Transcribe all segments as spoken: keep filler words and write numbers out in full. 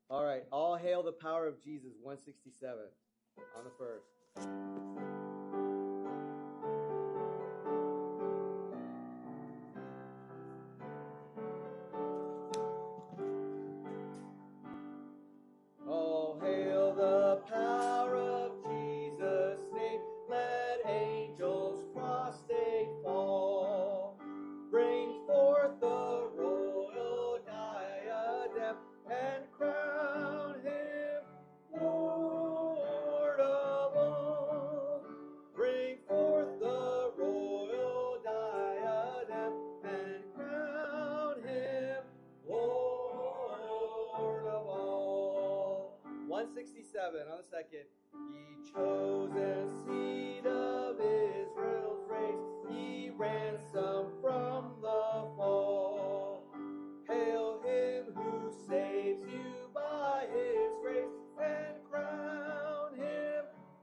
All right. All hail the power of Jesus, one sixty-seven on the first. All hail the power of Jesus' name. Let angels prostrate fall. Bring forth the royal diadem and crown him Lord of all. Bring forth the royal diadem and crown him Lord of all. one sixty-seven on the second. Ye chosen seed of Israel's race, ye ransom from the fall. Hail him who saves you by his grace, and crown him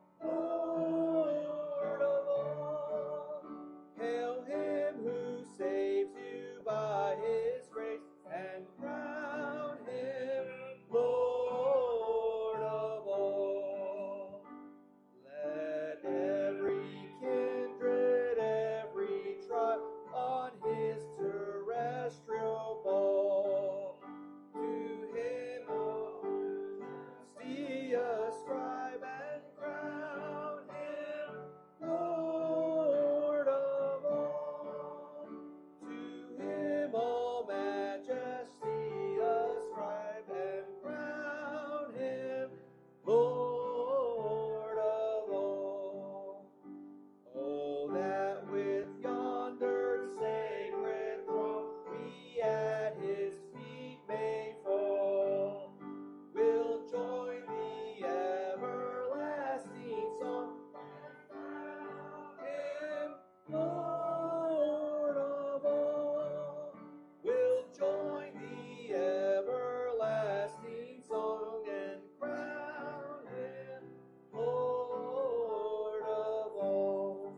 Lord of all. Hail him who saves you by his grace, and crown him Lord of all. Let every kindred, every tribe on his terrestrial ball to him majesty ascribe and crown him Lord of all. To him all majesty ascribe and crown him Lord of all. Oh, that with yonder sacred throne we at his feet may fall. We'll join the everlasting song and crown him Lord of all. We'll join the everlasting song and crown him Lord of all.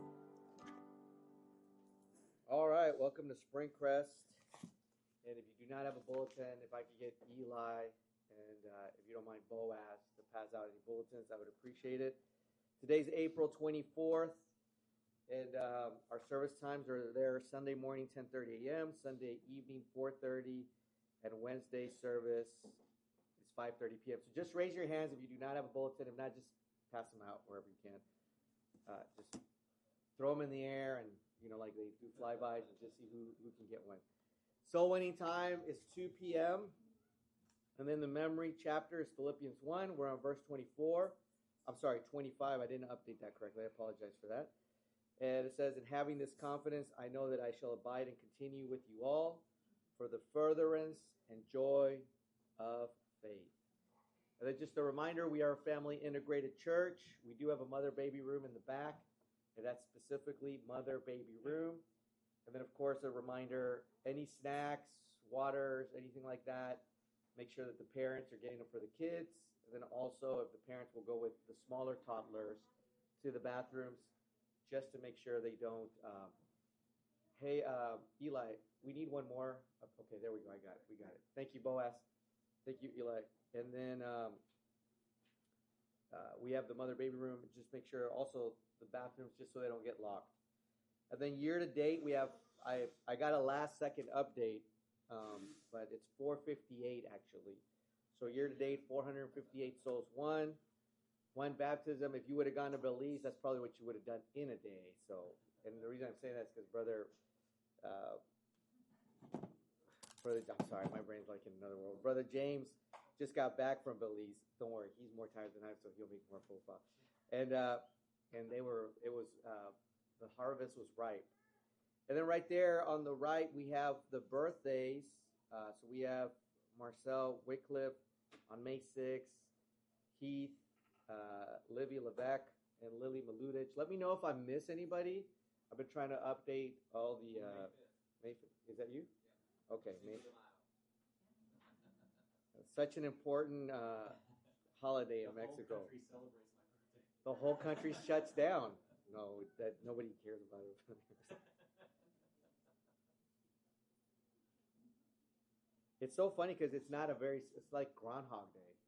All right, welcome to Spring Crest. And if you do not have a bulletin, if I could get Eli and uh, if you don't mind Boaz to pass out any bulletins, I would appreciate it. Today's April twenty-fourth, and um, our service times are there Sunday morning, ten thirty a.m., Sunday evening, four thirty, and Wednesday service is five thirty p.m. So just raise your hands if you do not have a bulletin. If not, just pass them out wherever you can. Uh, just throw them in the air and, you know, like they do flybys and just see who, who can get one. Soul winning time is two p.m. And then the memory chapter is Philippians one. We're on verse twenty-four. I'm sorry, twenty-five. I didn't update that correctly. I apologize for that. And it says, "In having this confidence, I know that I shall abide and continue with you all for the furtherance and joy of faith." And then just a reminder, we are a family integrated church. We do have a mother-baby room in the back, and that's specifically mother-baby room. And then, of course, a reminder, any snacks, waters, anything like that, make sure that the parents are getting them for the kids. And then also, if the parents will go with the smaller toddlers to the bathrooms, just to make sure they don't. Um, hey, uh, Eli, we need one more. Okay, there we go. I got it. We got it. Thank you, Boaz. Thank you, Eli. And then um, uh, we have the mother-baby room. Just make sure also the bathrooms, just so they don't get locked. And then year to date, we have, I I got a last second update, um, but it's four fifty-eight actually. So year to date, four hundred fifty-eight souls won. One baptism. If you would have gone to Belize, that's probably what you would have done in a day. So, and the reason I'm saying that is because brother, uh, brother, I'm sorry, my brain's like in another world. Brother James just got back from Belize. Don't worry, he's more tired than I am, so he'll make more profile. And uh, and they were, it was. Uh, The harvest was ripe. And then right there on the right, we have the birthdays. Uh, so we have Marcel Wycliffe on May sixth, Keith, uh, Livy Levesque, and Lily Maludich. Let me know if I miss anybody. I've been trying to update all the... Uh, May fifth. Is that you? Yeah. Okay. May. Such an important uh, holiday in Mexico. The whole country celebrates my birthday. The whole country shuts down. No, that nobody cares about it. It's so funny because it's not a very, it's like Groundhog Day.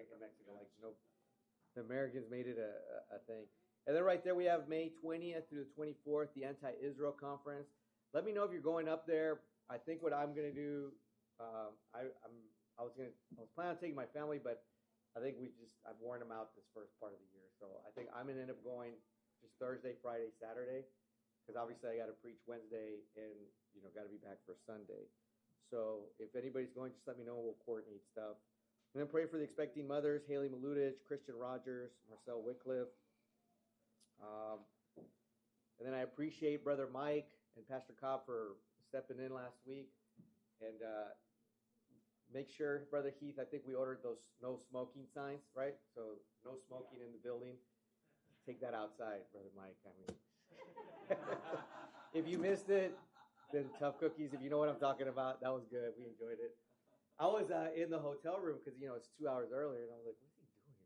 in Mexico. Like, you know, the Americans made it a, a, a thing. And then right there we have May twentieth through the twenty-fourth, the Anti-Israel Conference. Let me know if you're going up there. I think what I'm going to do, um, I, I'm, I was going to, I was planning on taking my family, but I think we just, I've worn them out this first part of the year. So I think I'm going to end up going just Thursday, Friday, Saturday, because obviously I got to preach Wednesday and, you know, got to be back for Sunday. So if anybody's going, just let me know. We'll coordinate stuff. And then pray for the expecting mothers, Haley Maludich, Christian Rogers, Marcel Wycliffe. Um, and then I appreciate Brother Mike and Pastor Cobb for stepping in last week. And uh, make sure, Brother Heath, I think we ordered those no smoking signs, right? So no smoking in the building. Take that outside, Brother Mike. I mean, if you missed it, then tough cookies. If you know what I'm talking about, that was good. We enjoyed it. I was uh, in the hotel room because, you know, it's two hours earlier, and I was like, what's he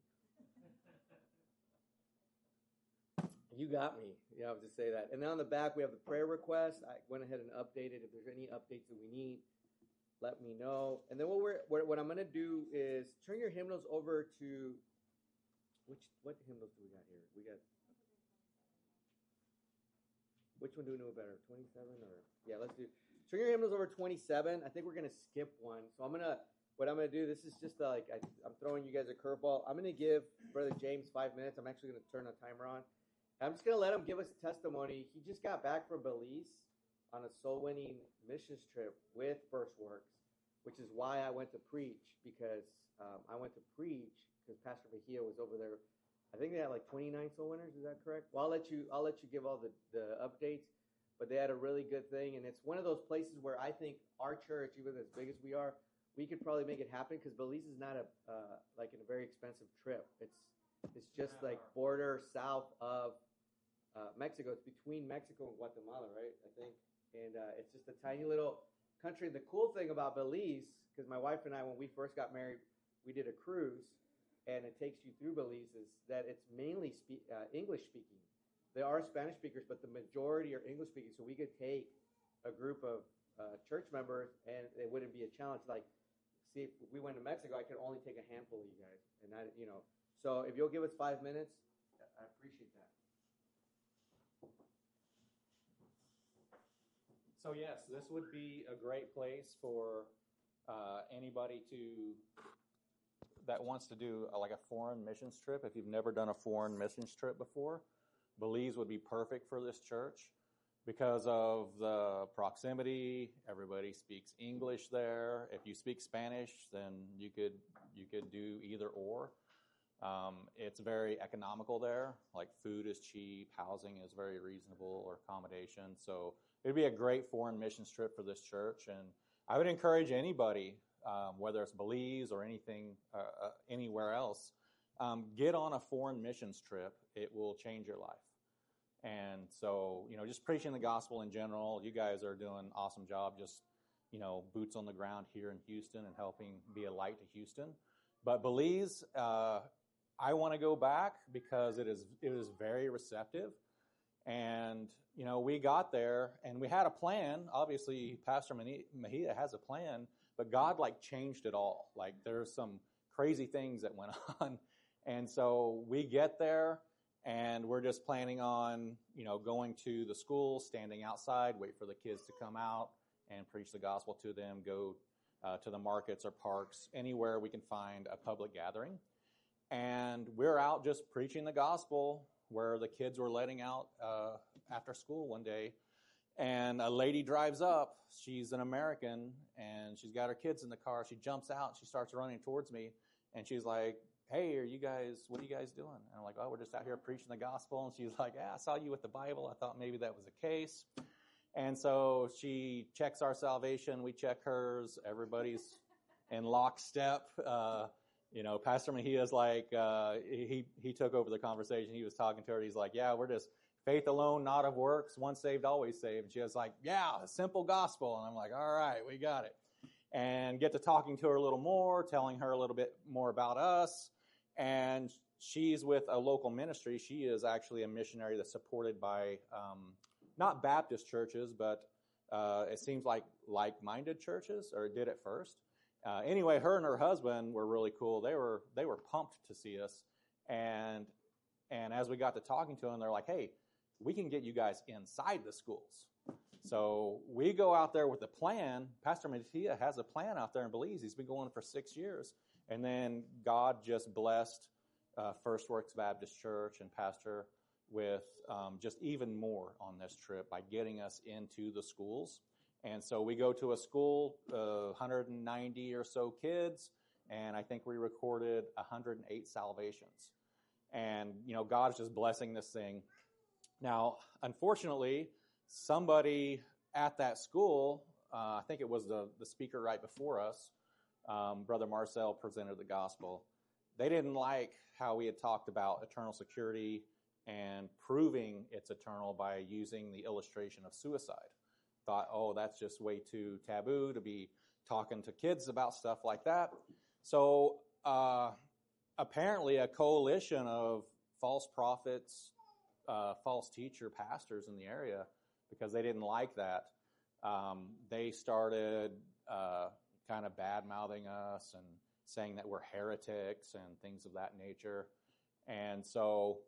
doing? You got me. Yeah, I would just say that. And then on the back, we have the prayer request. I went ahead and updated. If there's any updates that we need, let me know. And then what we're what I'm going to do is turn your hymnals over to which what hymnals do we got here? We got which one do we know better? twenty-seven or yeah, let's do. Turn your hymnals over twenty-seven. I think we're going to skip one. So I'm going to what I'm going to do. This is just uh, like I, I'm throwing you guys a curveball. I'm going to give Brother James five minutes. I'm actually going to turn the timer on. I'm just going to let him give us a testimony. He just got back from Belize on a soul-winning missions trip with First Works, which is why I went to preach, because um, I went to preach because Pastor Mejia was over there. I think they had like twenty-nine soul winners. Is that correct? Well, I'll let you. I'll let you give all the, the updates. But they had a really good thing, and it's one of those places where I think our church, even as big as we are, we could probably make it happen because Belize is not a uh, like a very expensive trip. It's it's just like border south of uh, Mexico. It's between Mexico and Guatemala, right? I think, and uh, it's just a tiny little country. The cool thing about Belize, because my wife and I, when we first got married, we did a cruise, and it takes you through Belize, is that it's mainly spe- uh, English speaking. There are Spanish speakers, but the majority are English speaking. So we could take a group of uh, church members, and it wouldn't be a challenge. Like, see, if we went to Mexico, I could only take a handful of you guys, and I, you know. So if you'll give us five minutes, I appreciate that. So yes, this would be a great place for uh, anybody to that wants to do a, like a foreign missions trip. If you've never done a foreign missions trip before, Belize would be perfect for this church because of the proximity. Everybody speaks English there. If you speak Spanish, then you could you could do either or. Um, it's very economical there. Like food is cheap, housing is very reasonable, or accommodation. So it'd be a great foreign missions trip for this church, and I would encourage anybody, um, whether it's Belize or anything, uh, uh, anywhere else, um, get on a foreign missions trip. It will change your life. And so, you know, just preaching the gospel in general. You guys are doing an awesome job. Just, you know, boots on the ground here in Houston and helping be a light to Houston. But Belize, uh, I want to go back because it is it is very receptive. And, you know, we got there and we had a plan. Obviously, Pastor Mejia has a plan, but God, like, changed it all. Like, there's some crazy things that went on. And so we get there and we're just planning on, you know, going to the school, standing outside, wait for the kids to come out and preach the gospel to them, go uh, to the markets or parks, anywhere we can find a public gathering. And we're out just preaching the gospel where the kids were letting out uh, after school one day. And a lady drives up. She's an American, and she's got her kids in the car. She jumps out. She starts running towards me, and she's like, hey, are you guys, what are you guys doing? And I'm like, oh, we're just out here preaching the gospel. And she's like, yeah, I saw you with the Bible. I thought maybe that was the case. And so she checks our salvation. We check hers. Everybody's in lockstep. Uh, you know, Pastor Mejia's like, uh, he, he took over the conversation. He was talking to her. He's like, yeah, we're just faith alone, not of works. Once saved, always saved. And she was like, yeah, a simple gospel. And I'm like, all right, we got it. And get to talking to her a little more, telling her a little bit more about us. And she's with a local ministry. She is actually a missionary that's supported by um, not Baptist churches, but uh, it seems like like-minded churches, or it did at first. Uh, anyway, her and her husband were really cool. They were they were pumped to see us, and and as we got to talking to them, they're like, "Hey, we can get you guys inside the schools." So we go out there with a plan. Pastor Mattia has a plan out there in Belize. He's been going for six years, and then God just blessed uh, First Works Baptist Church and Pastor with um, just even more on this trip by getting us into the schools. And so we go to a school, uh, one hundred ninety or so kids, and I think we recorded one hundred eight salvations. And, you know, God's just blessing this thing. Now, unfortunately, somebody at that school, uh, I think it was the, the speaker right before us, um, Brother Marcel presented the gospel. They didn't like how we had talked about eternal security and proving it's eternal by using the illustration of suicide. Thought, oh, that's just way too taboo to be talking to kids about stuff like that. So uh, apparently a coalition of false prophets, uh, false teacher pastors in the area, because they didn't like that, um, they started uh, kind of bad-mouthing us and saying that we're heretics and things of that nature. And so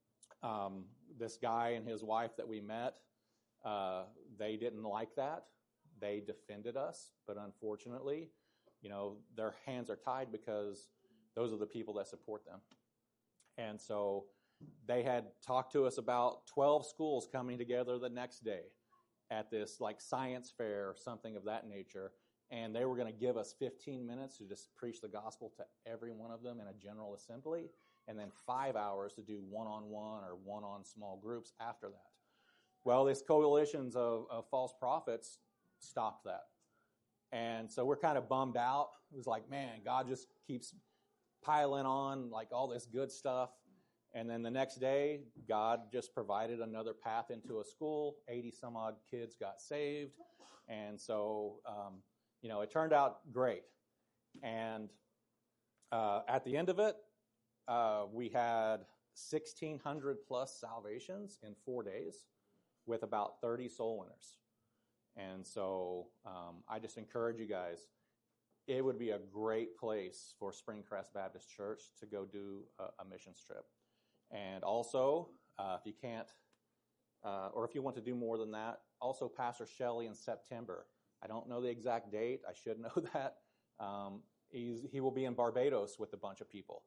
um, this guy and his wife that we met, Uh, they didn't like that. They defended us, but unfortunately, you know, their hands are tied because those are the people that support them. And so they had talked to us about twelve schools coming together the next day at this like science fair or something of that nature. And they were going to give us fifteen minutes to just preach the gospel to every one of them in a general assembly, and then five hours to do one-on-one or one-on small groups after that. Well, these coalitions of, of false prophets stopped that. And so we're kind of bummed out. It was like, man, God just keeps piling on like all this good stuff. And then the next day, God just provided another path into a school. eighty some odd kids got saved. And so, um, you know, it turned out great. And uh, at the end of it, uh, we had sixteen hundred plus salvations in four days. With about thirty soul winners. And so um, I just encourage you guys, it would be a great place for Springcrest Baptist Church to go do a, a missions trip. And also, uh, if you can't, uh, or if you want to do more than that, also Pastor Shelley in September. I don't know the exact date. I should know that. Um, he's, he will be in Barbados with a bunch of people.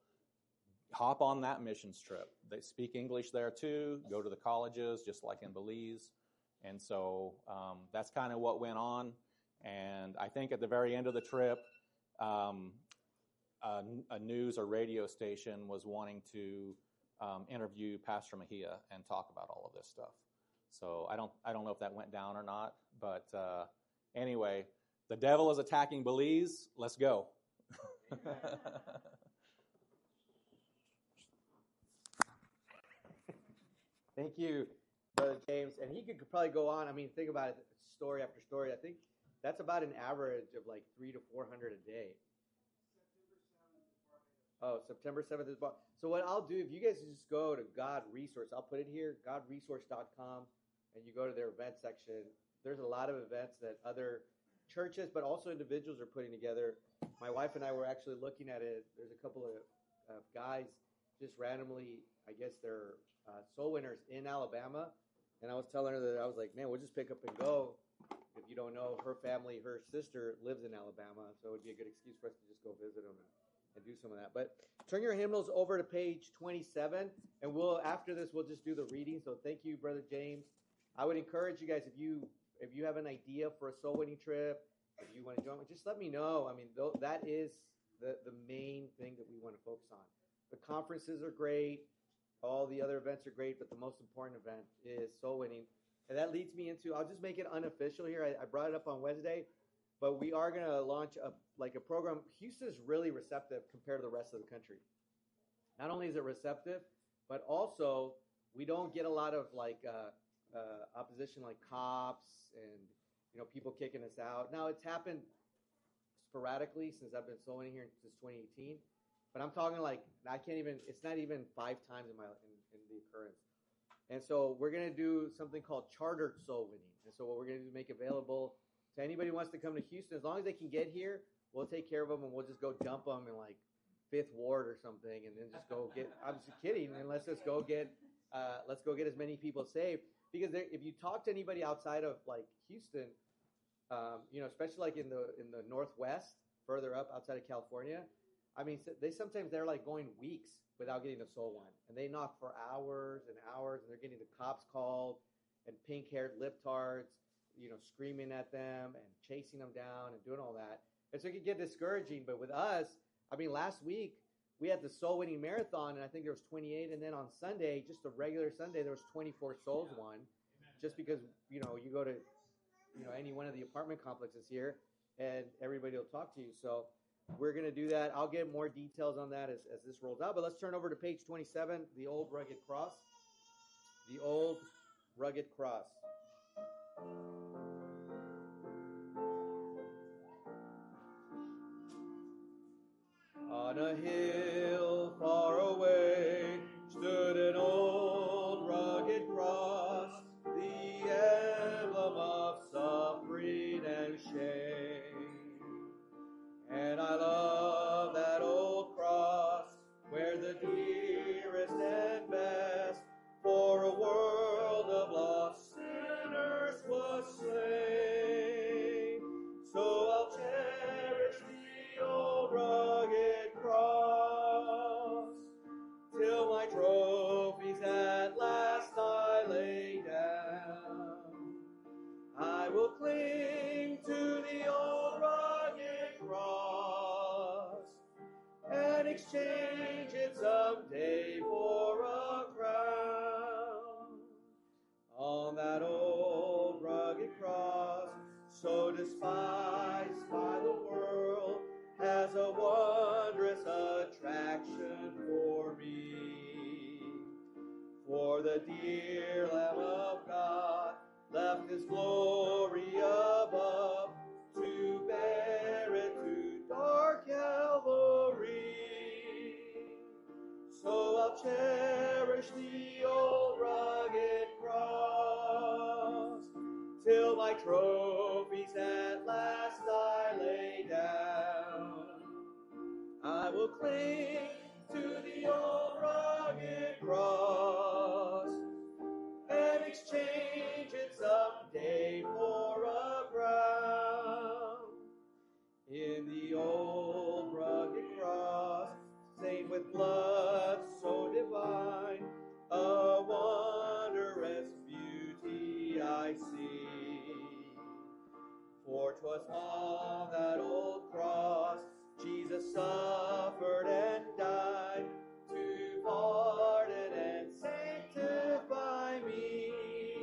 Hop on that missions trip. They speak English there too, go to the colleges just like in Belize. And so um, that's kind of what went on. And I think at the very end of the trip, um, a, a news or radio station was wanting to um, interview Pastor Mejia and talk about all of this stuff. So I don't, I don't know if that went down or not. But uh, anyway, the devil is attacking Belize. Let's go. Thank you, Brother James. And he could probably go on. I mean, think about it, story after story. I think that's about an average of like three to four hundred a day. Oh, September seventh is about. So what I'll do, if you guys just go to God Resource, I'll put it here, god resource dot com, and you go to their event section. There's a lot of events that other churches, but also individuals are putting together. My wife and I were actually looking at it. There's a couple of uh, guys just randomly, I guess they're uh, soul winners in Alabama. And I was telling her that I was like, man, we'll just pick up and go. If you don't know, her family, her sister lives in Alabama. So it would be a good excuse for us to just go visit them and, and do some of that. But turn your hymnals over to page twenty-seven. And we'll, after this, we'll just do the reading. So thank you, Brother James. I would encourage you guys, if you if you have an idea for a soul winning trip, if you want to join, just let me know. I mean, th- that is the, the main thing that we want to focus on. The conferences are great. All the other events are great, but the most important event is soul winning. And that leads me into, I'll just make it unofficial here. I, I brought it up on Wednesday, but we are going to launch a like a program. Houston's really receptive compared to the rest of the country. Not only is it receptive, but also we don't get a lot of like uh, uh, opposition, like cops and you know people kicking us out. Now it's happened sporadically since I've been soul winning here since twenty eighteen. But I'm talking like, I can't even, it's not even five times in my in, in the occurrence. And so we're going to do something called chartered soul winning. And so what we're going to do is make available to anybody who wants to come to Houston, as long as they can get here, we'll take care of them and we'll just go dump them in like Fifth Ward or something, and then just go get. I'm just kidding, and let's just go get. Uh, let's go get as many people saved. Because if you talk to anybody outside of like Houston, um, you know, especially like in the in the Northwest, further up outside of California, I mean, they sometimes they're like going weeks without getting a soul won, and they knock for hours and hours, and they're getting the cops called and pink-haired libtards, you know, screaming at them and chasing them down and doing all that, and so it can get discouraging. But with us, I mean, last week we had the soul-winning marathon, and I think there was twenty-eight, and then on Sunday, just a regular Sunday, there was twenty-four souls won, just because, you know, you go to, you know, any one of the apartment complexes here, and everybody will talk to you. So we're going to do that. I'll get more details on that as, as this rolls out. But let's turn over to page twenty-seven, the old rugged cross. The old rugged cross. On a hill far away stood an old rugged cross, the emblem of suffering and shame. And I love that old cross where the dearest and best for a world of lost sinners was slain. So I'll cherish the old rugged cross till my trophies at last I lay down. I will cling to the old rugged cross and exchange it someday for a crown. On that old rugged cross, so despised by the world, has a wondrous attraction for me. For the dear Lamb of God left his glory above to bear it to dark Calvary. So I'll cherish the old rugged cross till my trophies at last I lay down. I will cling to the old rugged cross and exchange it someday for a crown. In the old rugged cross, stained with blood so divine, a wondrous beauty I see. For 'twas on that old cross Jesus suffered and died to pardon and sanctify me.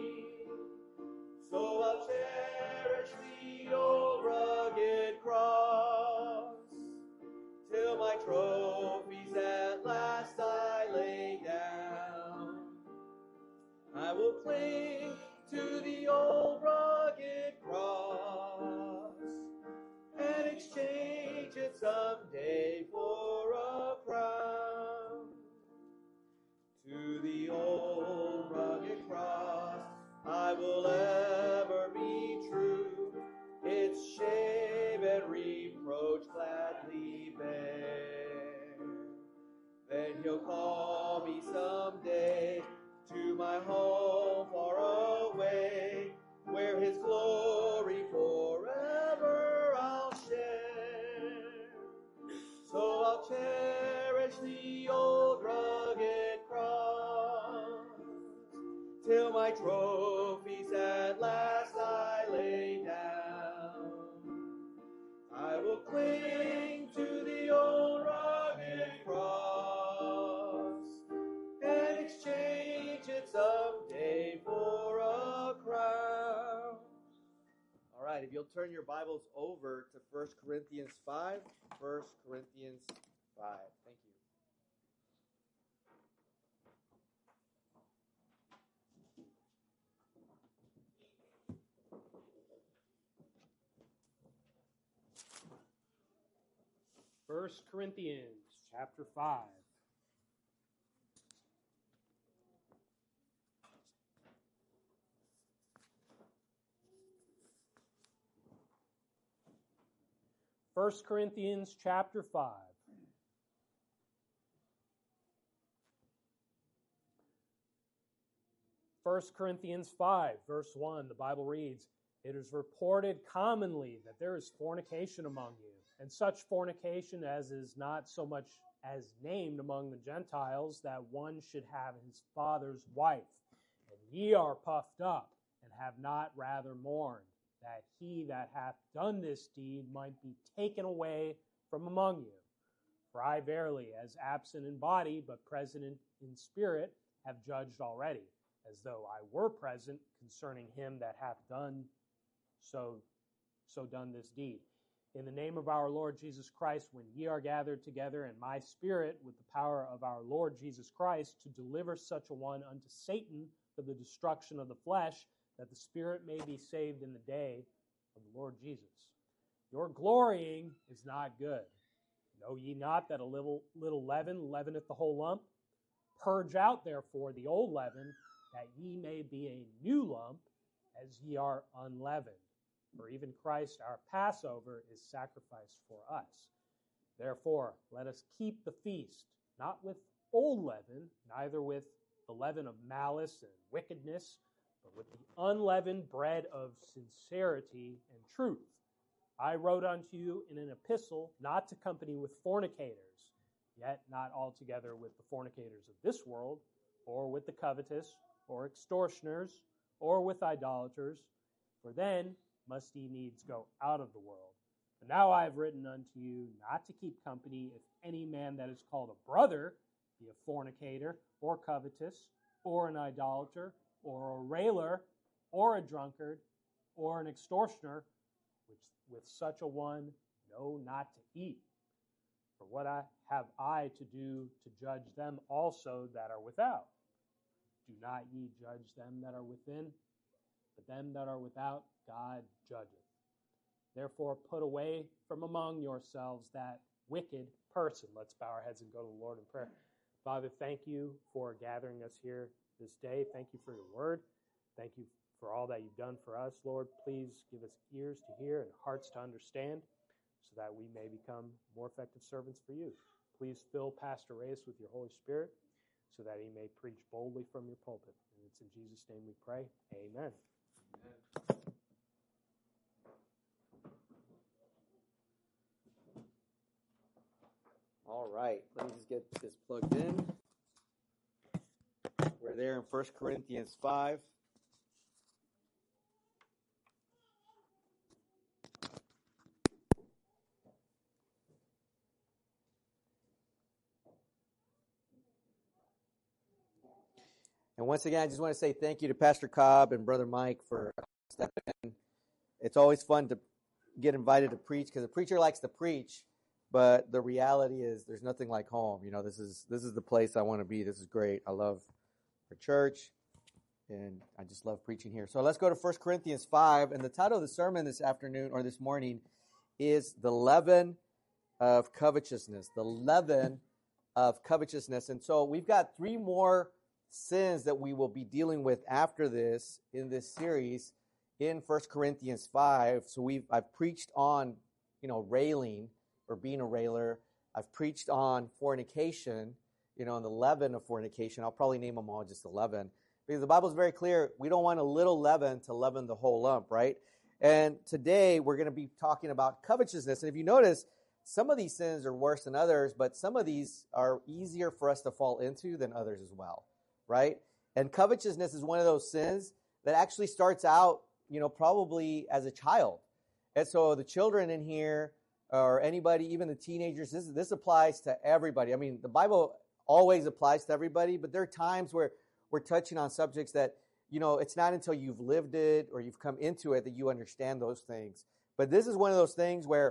So I'll cherish the old rugged cross till my trophies at last I lay down. I will cling to the old rugged cross and exchange it someday for a crown. To the old rugged cross I will ever be true, its shame and reproach gladly bear. Then he'll call me someday to my home far away, where his glory forever I'll share. So I'll cherish the old rugged cross till my trophies at last I lay down. I will cling to the old rugged cross and exchange it someday for a crown. All right, if you'll turn your Bibles over to First Corinthians five, First Corinthians five. Thank you. First Corinthians chapter five. First Corinthians chapter five. First Corinthians five, verse one, the Bible reads, "It is reported commonly that there is fornication among you, and such fornication as is not so much as named among the Gentiles, that one should have his father's wife. And ye are puffed up, and have not rather mourned, that he that hath done this deed might be taken away from among you. For I verily, as absent in body, but present in, in spirit, have judged already, as though I were present concerning him that hath done so, so done this deed. In the name of our Lord Jesus Christ, when ye are gathered together in my spirit with the power of our Lord Jesus Christ, to deliver such a one unto Satan for the destruction of the flesh, that the spirit may be saved in the day of the Lord Jesus. Your glorying is not good. Know ye not that a little, little leaven leaveneth the whole lump? Purge out therefore the old leaven, that ye may be a new lump, as ye are unleavened. For even Christ our Passover is sacrificed for us. Therefore, let us keep the feast, not with old leaven, neither with the leaven of malice and wickedness, but with the unleavened bread of sincerity and truth. I wrote unto you in an epistle not to company with fornicators, yet not altogether with the fornicators of this world, or with the covetous, or extortioners, or with idolaters, for then must ye needs go out of the world. But now I have written unto you not to keep company if any man that is called a brother be a fornicator, or covetous, or an idolater, or a railer, or a drunkard, or an extortioner, which with such a one know not to eat. For what I have I to do to judge them also that are without? Do not ye judge them that are within, but them that are without God judgeth. Therefore put away from among yourselves that wicked person." Let's bow our heads and go to the Lord in prayer. Father, thank you for gathering us here this day. Thank you for your word. Thank you for all that you've done for us, Lord. Please give us ears to hear and hearts to understand, so that we may become more effective servants for you. Please fill Pastor Reyes with your Holy Spirit, so that he may preach boldly from your pulpit. And it's in Jesus' name we pray. Amen. Amen. All right, let me just get this plugged in. We're there in First Corinthians five. And once again, I just want to say thank you to Pastor Cobb and Brother Mike for stepping in. It's always fun to get invited to preach, because a preacher likes to preach, but the reality is there's nothing like home. You know, this is this is the place I want to be. This is great. I love our church, and I just love preaching here. So let's go to First Corinthians five, and the title of the sermon this afternoon or this morning is The Leaven of Covetousness. The Leaven of Covetousness. And so we've got three more sins that we will be dealing with after this in this series in First Corinthians five. So we've I've preached on, you know, railing or being a railer. I've preached on fornication, you know, and the leaven of fornication. I'll probably name them all just eleven, because the Bible is very clear. We don't want a little leaven to leaven the whole lump, right? And today we're going to be talking about covetousness. And if you notice, some of these sins are worse than others, but some of these are easier for us to fall into than others as well, right? And covetousness is one of those sins that actually starts out, you know, probably as a child. And so the children in here, or anybody, even the teenagers, this, this applies to everybody. I mean, the Bible always applies to everybody, but there are times where we're touching on subjects that, you know, it's not until you've lived it or you've come into it that you understand those things. But this is one of those things where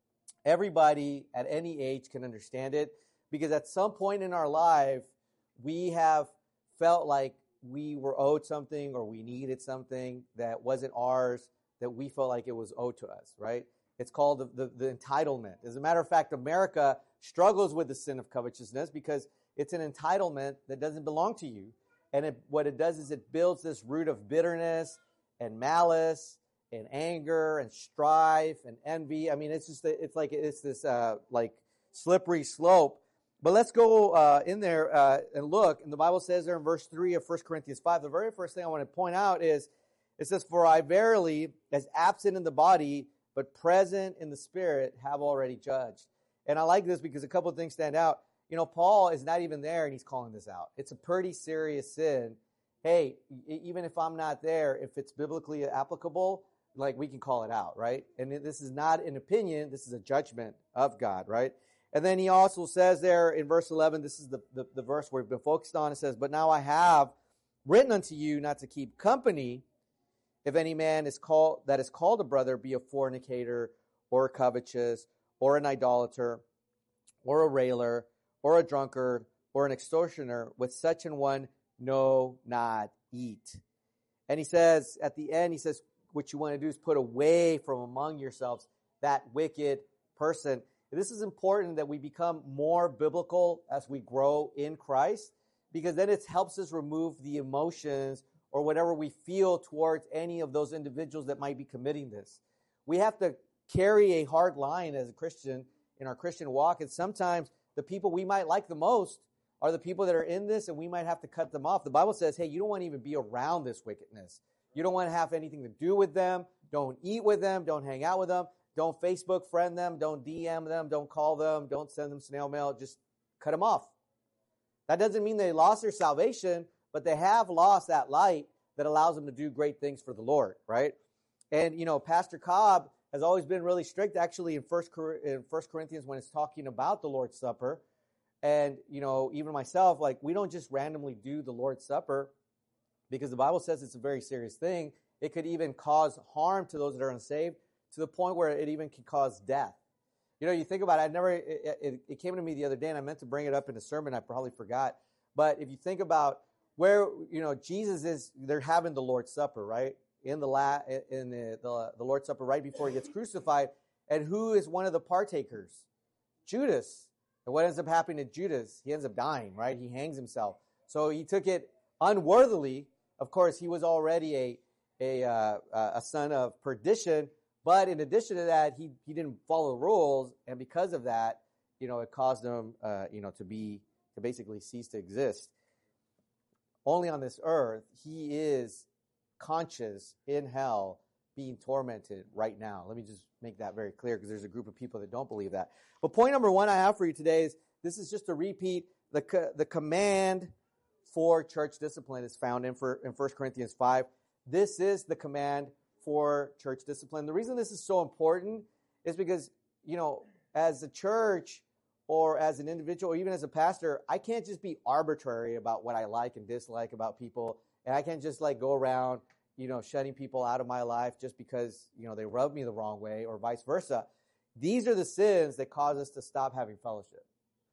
everybody at any age can understand it, because at some point in our life, we have felt like we were owed something, or we needed something that wasn't ours, that we felt like it was owed to us, right? It's called the, the, the entitlement. As a matter of fact, America struggles with the sin of covetousness because it's an entitlement that doesn't belong to you. And it, what it does is it builds this root of bitterness and malice and anger and strife and envy. I mean, it's just, it's like, it's this, uh, like slippery slope. But let's go, uh, in there, uh, and look. And the Bible says there in verse three of First Corinthians five, the very first thing I want to point out is, it says, for I verily, as absent in the body, but present in the spirit, have already judged. And I like this because a couple of things stand out. You know, Paul is not even there and he's calling this out. It's a pretty serious sin. Hey, even if I'm not there, if it's biblically applicable, like we can call it out, right? And this is not an opinion, this is a judgment of God, right? And then he also says there in verse eleven, this is the, the, the verse we've been focused on, it says, but now I have written unto you not to keep company if any man is called that is called a brother be a fornicator, or a covetous, or an idolater, or a railer, or a drunkard, or an extortioner, with such an one no not eat. And he says at the end, he says, what you want to do is put away from among yourselves that wicked person. And this is important that we become more biblical as we grow in Christ, because then it helps us remove the emotions or whatever we feel towards any of those individuals that might be committing this. We have to carry a hard line as a Christian in our Christian walk, and sometimes the people we might like the most are the people that are in this, and we might have to cut them off. The Bible says, hey, you don't want to even be around this wickedness. You don't want to have anything to do with them. Don't eat with them. Don't hang out with them. Don't Facebook friend them. Don't D M them. Don't call them. Don't send them snail mail. Just cut them off. That doesn't mean they lost their salvation, but they have lost that light that allows them to do great things for the Lord, right? And, you know, Pastor Cobb has always been really strict, actually, in First in First Corinthians when it's talking about the Lord's Supper. And, you know, even myself, like, we don't just randomly do the Lord's Supper because the Bible says it's a very serious thing. It could even cause harm to those that are unsaved to the point where it even can cause death. You know, you think about it, I never, it, it, it came to me the other day, and I meant to bring it up in a sermon, I probably forgot. But if you think about where, you know, Jesus is, they're having the Lord's Supper, right? In the la, in the, the, the Lord's Supper right before he gets crucified. And who is one of the partakers? Judas. And what ends up happening to Judas? He ends up dying, right? He hangs himself. So he took it unworthily. Of course, he was already a a uh, a son of perdition. But in addition to that, he, he didn't follow the rules, and because of that, you know, it caused him, uh, you know, to be to basically cease to exist. Only on this earth, he is conscious in hell, being tormented right now. Let me just make that very clear, because there's a group of people that don't believe that. But point number one I have for you today is this is just a repeat. The the command for church discipline is found in for in First Corinthians five. This is the command for church discipline. The reason this is so important is because, you know, as a church or as an individual or even as a pastor, I can't just be arbitrary about what I like and dislike about people. And I can't just like go around, you know, shutting people out of my life just because, you know, they rub me the wrong way or vice versa. These are the sins that cause us to stop having fellowship.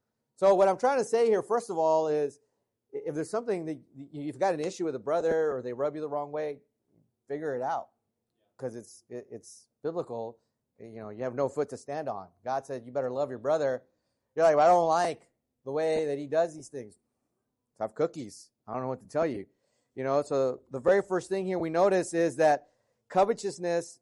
So what I'm trying to say here, first of all, is if there's something that you've got an issue with a brother or they rub you the wrong way, figure it out. Because it's it, it's biblical, you know, you have no foot to stand on. God said you better love your brother. You're like, well, I don't like the way that he does these things. Tough cookies. I don't know what to tell you. You know, so the very first thing here we notice is that covetousness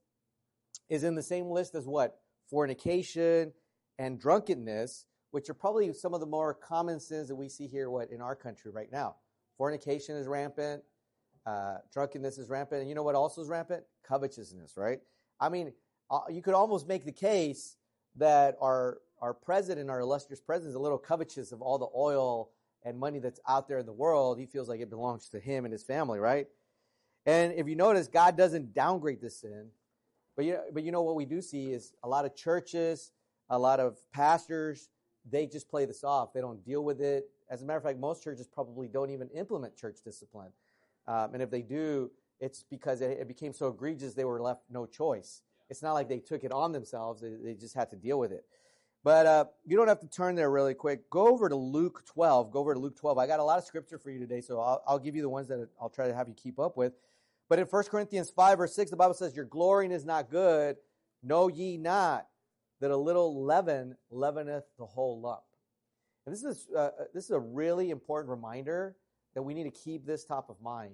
is in the same list as what? Fornication and drunkenness, which are probably some of the more common sins that we see here what in our country right now. Fornication is rampant. Uh, drunkenness is rampant. And you know what also is rampant? Covetousness, right? I mean, uh, you could almost make the case that our our president, our illustrious president, is a little covetous of all the oil and money that's out there in the world. He feels like it belongs to him and his family, right? And if you notice, God doesn't downgrade this sin. But you, but you know what we do see is a lot of churches, a lot of pastors, they just play this off. They don't deal with it. As a matter of fact, most churches probably don't even implement church discipline. Um, and if they do, it's because it, it became so egregious they were left no choice. It's not like they took it on themselves. They, they just had to deal with it. But uh, you don't have to turn there really quick. Go over to Luke twelve. Go over to Luke twelve. I got a lot of scripture for you today, so I'll, I'll give you the ones that I'll try to have you keep up with. But in First Corinthians five, verse six, the Bible says, your glorying is not good. Know ye not that a little leaven leaveneth the whole lump. And this is uh, this is a really important reminder that we need to keep this top of mind.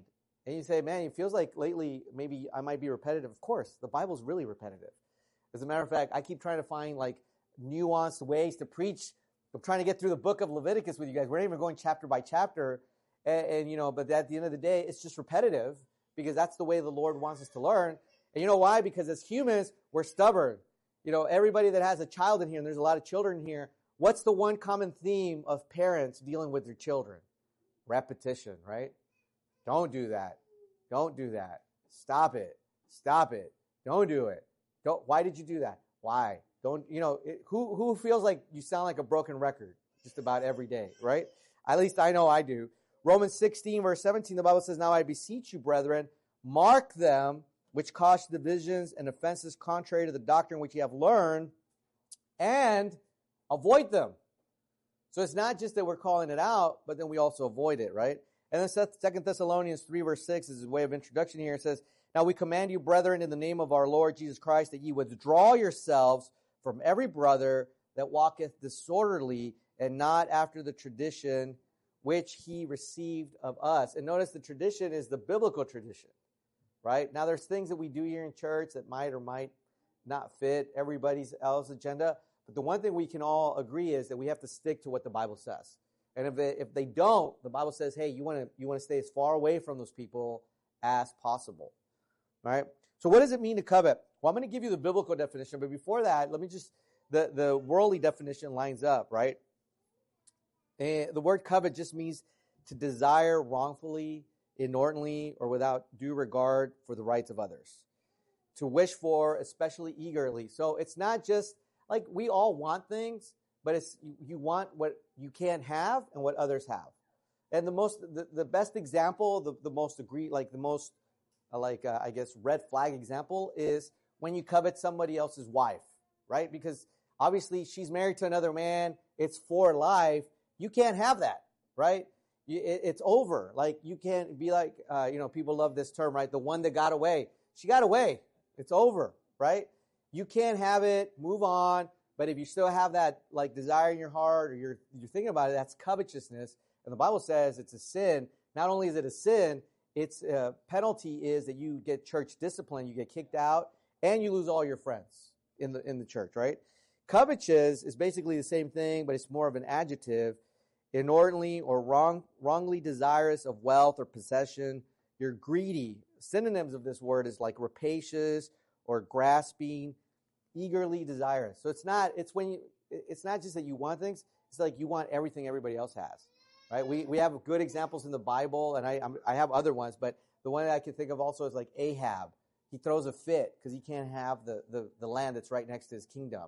And you say, man, it feels like lately maybe I might be repetitive. Of course, the Bible's really repetitive. As a matter of fact, I keep trying to find like nuanced ways to preach. I'm trying to get through the book of Leviticus with you guys. We're not even going chapter by chapter. And, and you know, but at the end of the day, it's just repetitive because that's the way the Lord wants us to learn. And you know why? Because as humans, we're stubborn. You know, everybody that has a child in here, and there's a lot of children here, what's the one common theme of parents dealing with their children? Repetition, right? Don't do that. Don't do that. Stop it. Stop it. Don't do it. Don't. Why did you do that? Why? Don't, you know, it, who, who feels like you sound like a broken record just about every day, right? At least I know I do. Romans sixteen, verse seventeen, the Bible says, now I beseech you, brethren, mark them which cause divisions and offenses contrary to the doctrine which you have learned, and avoid them. So it's not just that we're calling it out, but then we also avoid it, right? And then Second Thessalonians three, verse six is a way of introduction here. It says, now we command you, brethren, in the name of our Lord Jesus Christ, that ye withdraw yourselves from every brother that walketh disorderly and not after the tradition which he received of us. And notice the tradition is the biblical tradition, right? Now there's things that we do here in church that might or might not fit everybody's else agenda. But the one thing we can all agree is that we have to stick to what the Bible says. And if they, if they don't, the Bible says, hey, you want to you want to stay as far away from those people as possible. All right? So what does it mean to covet? Well, I'm going to give you the biblical definition, but before that, let me just, the, the worldly definition lines up, right? And the word covet just means to desire wrongfully, inordinately, or without due regard for the rights of others. To wish for, especially eagerly. So it's not just, like, we all want things, but it's you, you want what you can't have and what others have. And the most, the, the best example, the, the most agree, like the most, uh, like uh, I guess, red flag example is when you covet somebody else's wife, right? Because obviously she's married to another man. It's for life. You can't have that, right? You, it, it's over. Like you can't be like, uh, you know, people love this term, right? The one that got away. She got away. It's over, right? You can't have it. Move on. But if you still have that like desire in your heart or you're you're thinking about it, that's covetousness. And the Bible says it's a sin. Not only is it a sin, its uh, penalty is that you get church discipline, you get kicked out, and you lose all your friends in the in the church, right? Covetous is basically the same thing, but it's more of an adjective. Inordinately or wrong, wrongly desirous of wealth or possession. You're greedy. Synonyms of this word is like rapacious or grasping, eagerly desirous. So it's not, it's when you, it's not just that you want things, it's like you want everything everybody else has, right? We we have good examples in the Bible, and I I'm, I have other ones, but the one that I can think of also is like Ahab. He throws a fit because he can't have the, the, the land that's right next to his kingdom.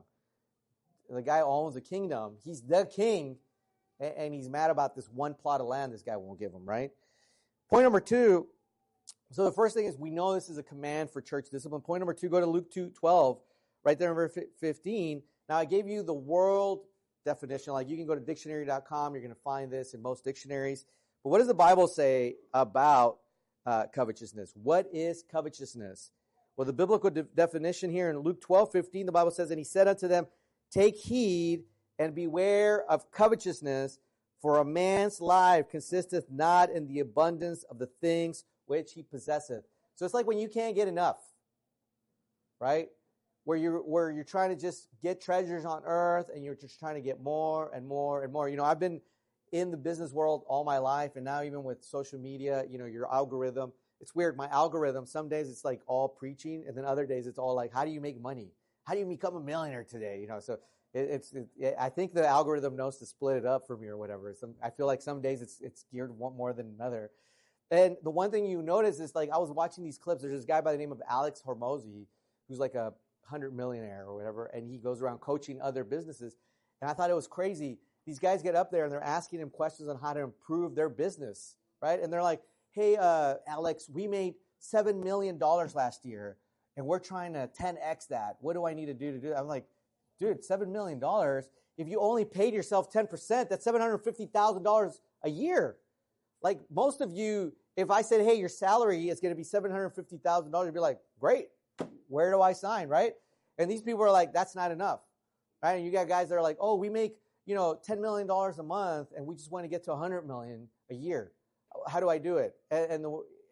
The guy owns a kingdom. He's the king, and, and he's mad about this one plot of land this guy won't give him, right? Point number two, so the first thing is we know this is a command for church discipline. Point number two, go to Luke two twelve. Right there in verse fifteen. Now, I gave you the world definition. Like, you can go to dictionary dot com. You're going to find this in most dictionaries. But what does the Bible say about uh, covetousness? What is covetousness? Well, the biblical de- definition here in Luke twelve fifteen, the Bible says, and he said unto them, take heed and beware of covetousness, for a man's life consisteth not in the abundance of the things which he possesseth. So it's like when you can't get enough, right? Where you're, where you're trying to just get treasures on earth and you're just trying to get more and more and more. You know, I've been in the business world all my life, and now even with social media, you know, your algorithm, it's weird. My algorithm, some days it's like all preaching, and then other days it's all like, how do you make money? How do you become a millionaire today? You know, so it, it's, it, I think the algorithm knows to split it up for me or whatever. Some, I feel like some days it's, it's geared one more than another. And the one thing you notice is, like, I was watching these clips. There's this guy by the name of Alex Hormozy, who's like a hundred millionaire or whatever, and he goes around coaching other businesses. And I thought it was crazy. These guys get up there and they're asking him questions on how to improve their business, right? And they're like, hey, uh, Alex, we made seven million dollars last year, and we're trying to ten X that. What do I need to do to do that? I'm like, dude, seven million dollars, if you only paid yourself ten percent, that's seven hundred fifty thousand dollars a year. Like, most of you, if I said, hey, your salary is going to be seven hundred fifty thousand dollars, you'd be like, great. Where do I sign, right? And these people are like, that's not enough, right? And you got guys that are like, oh, we make, you know, ten million dollars a month, and we just want to get to one hundred million dollars a year. How do I do it? And, and, the,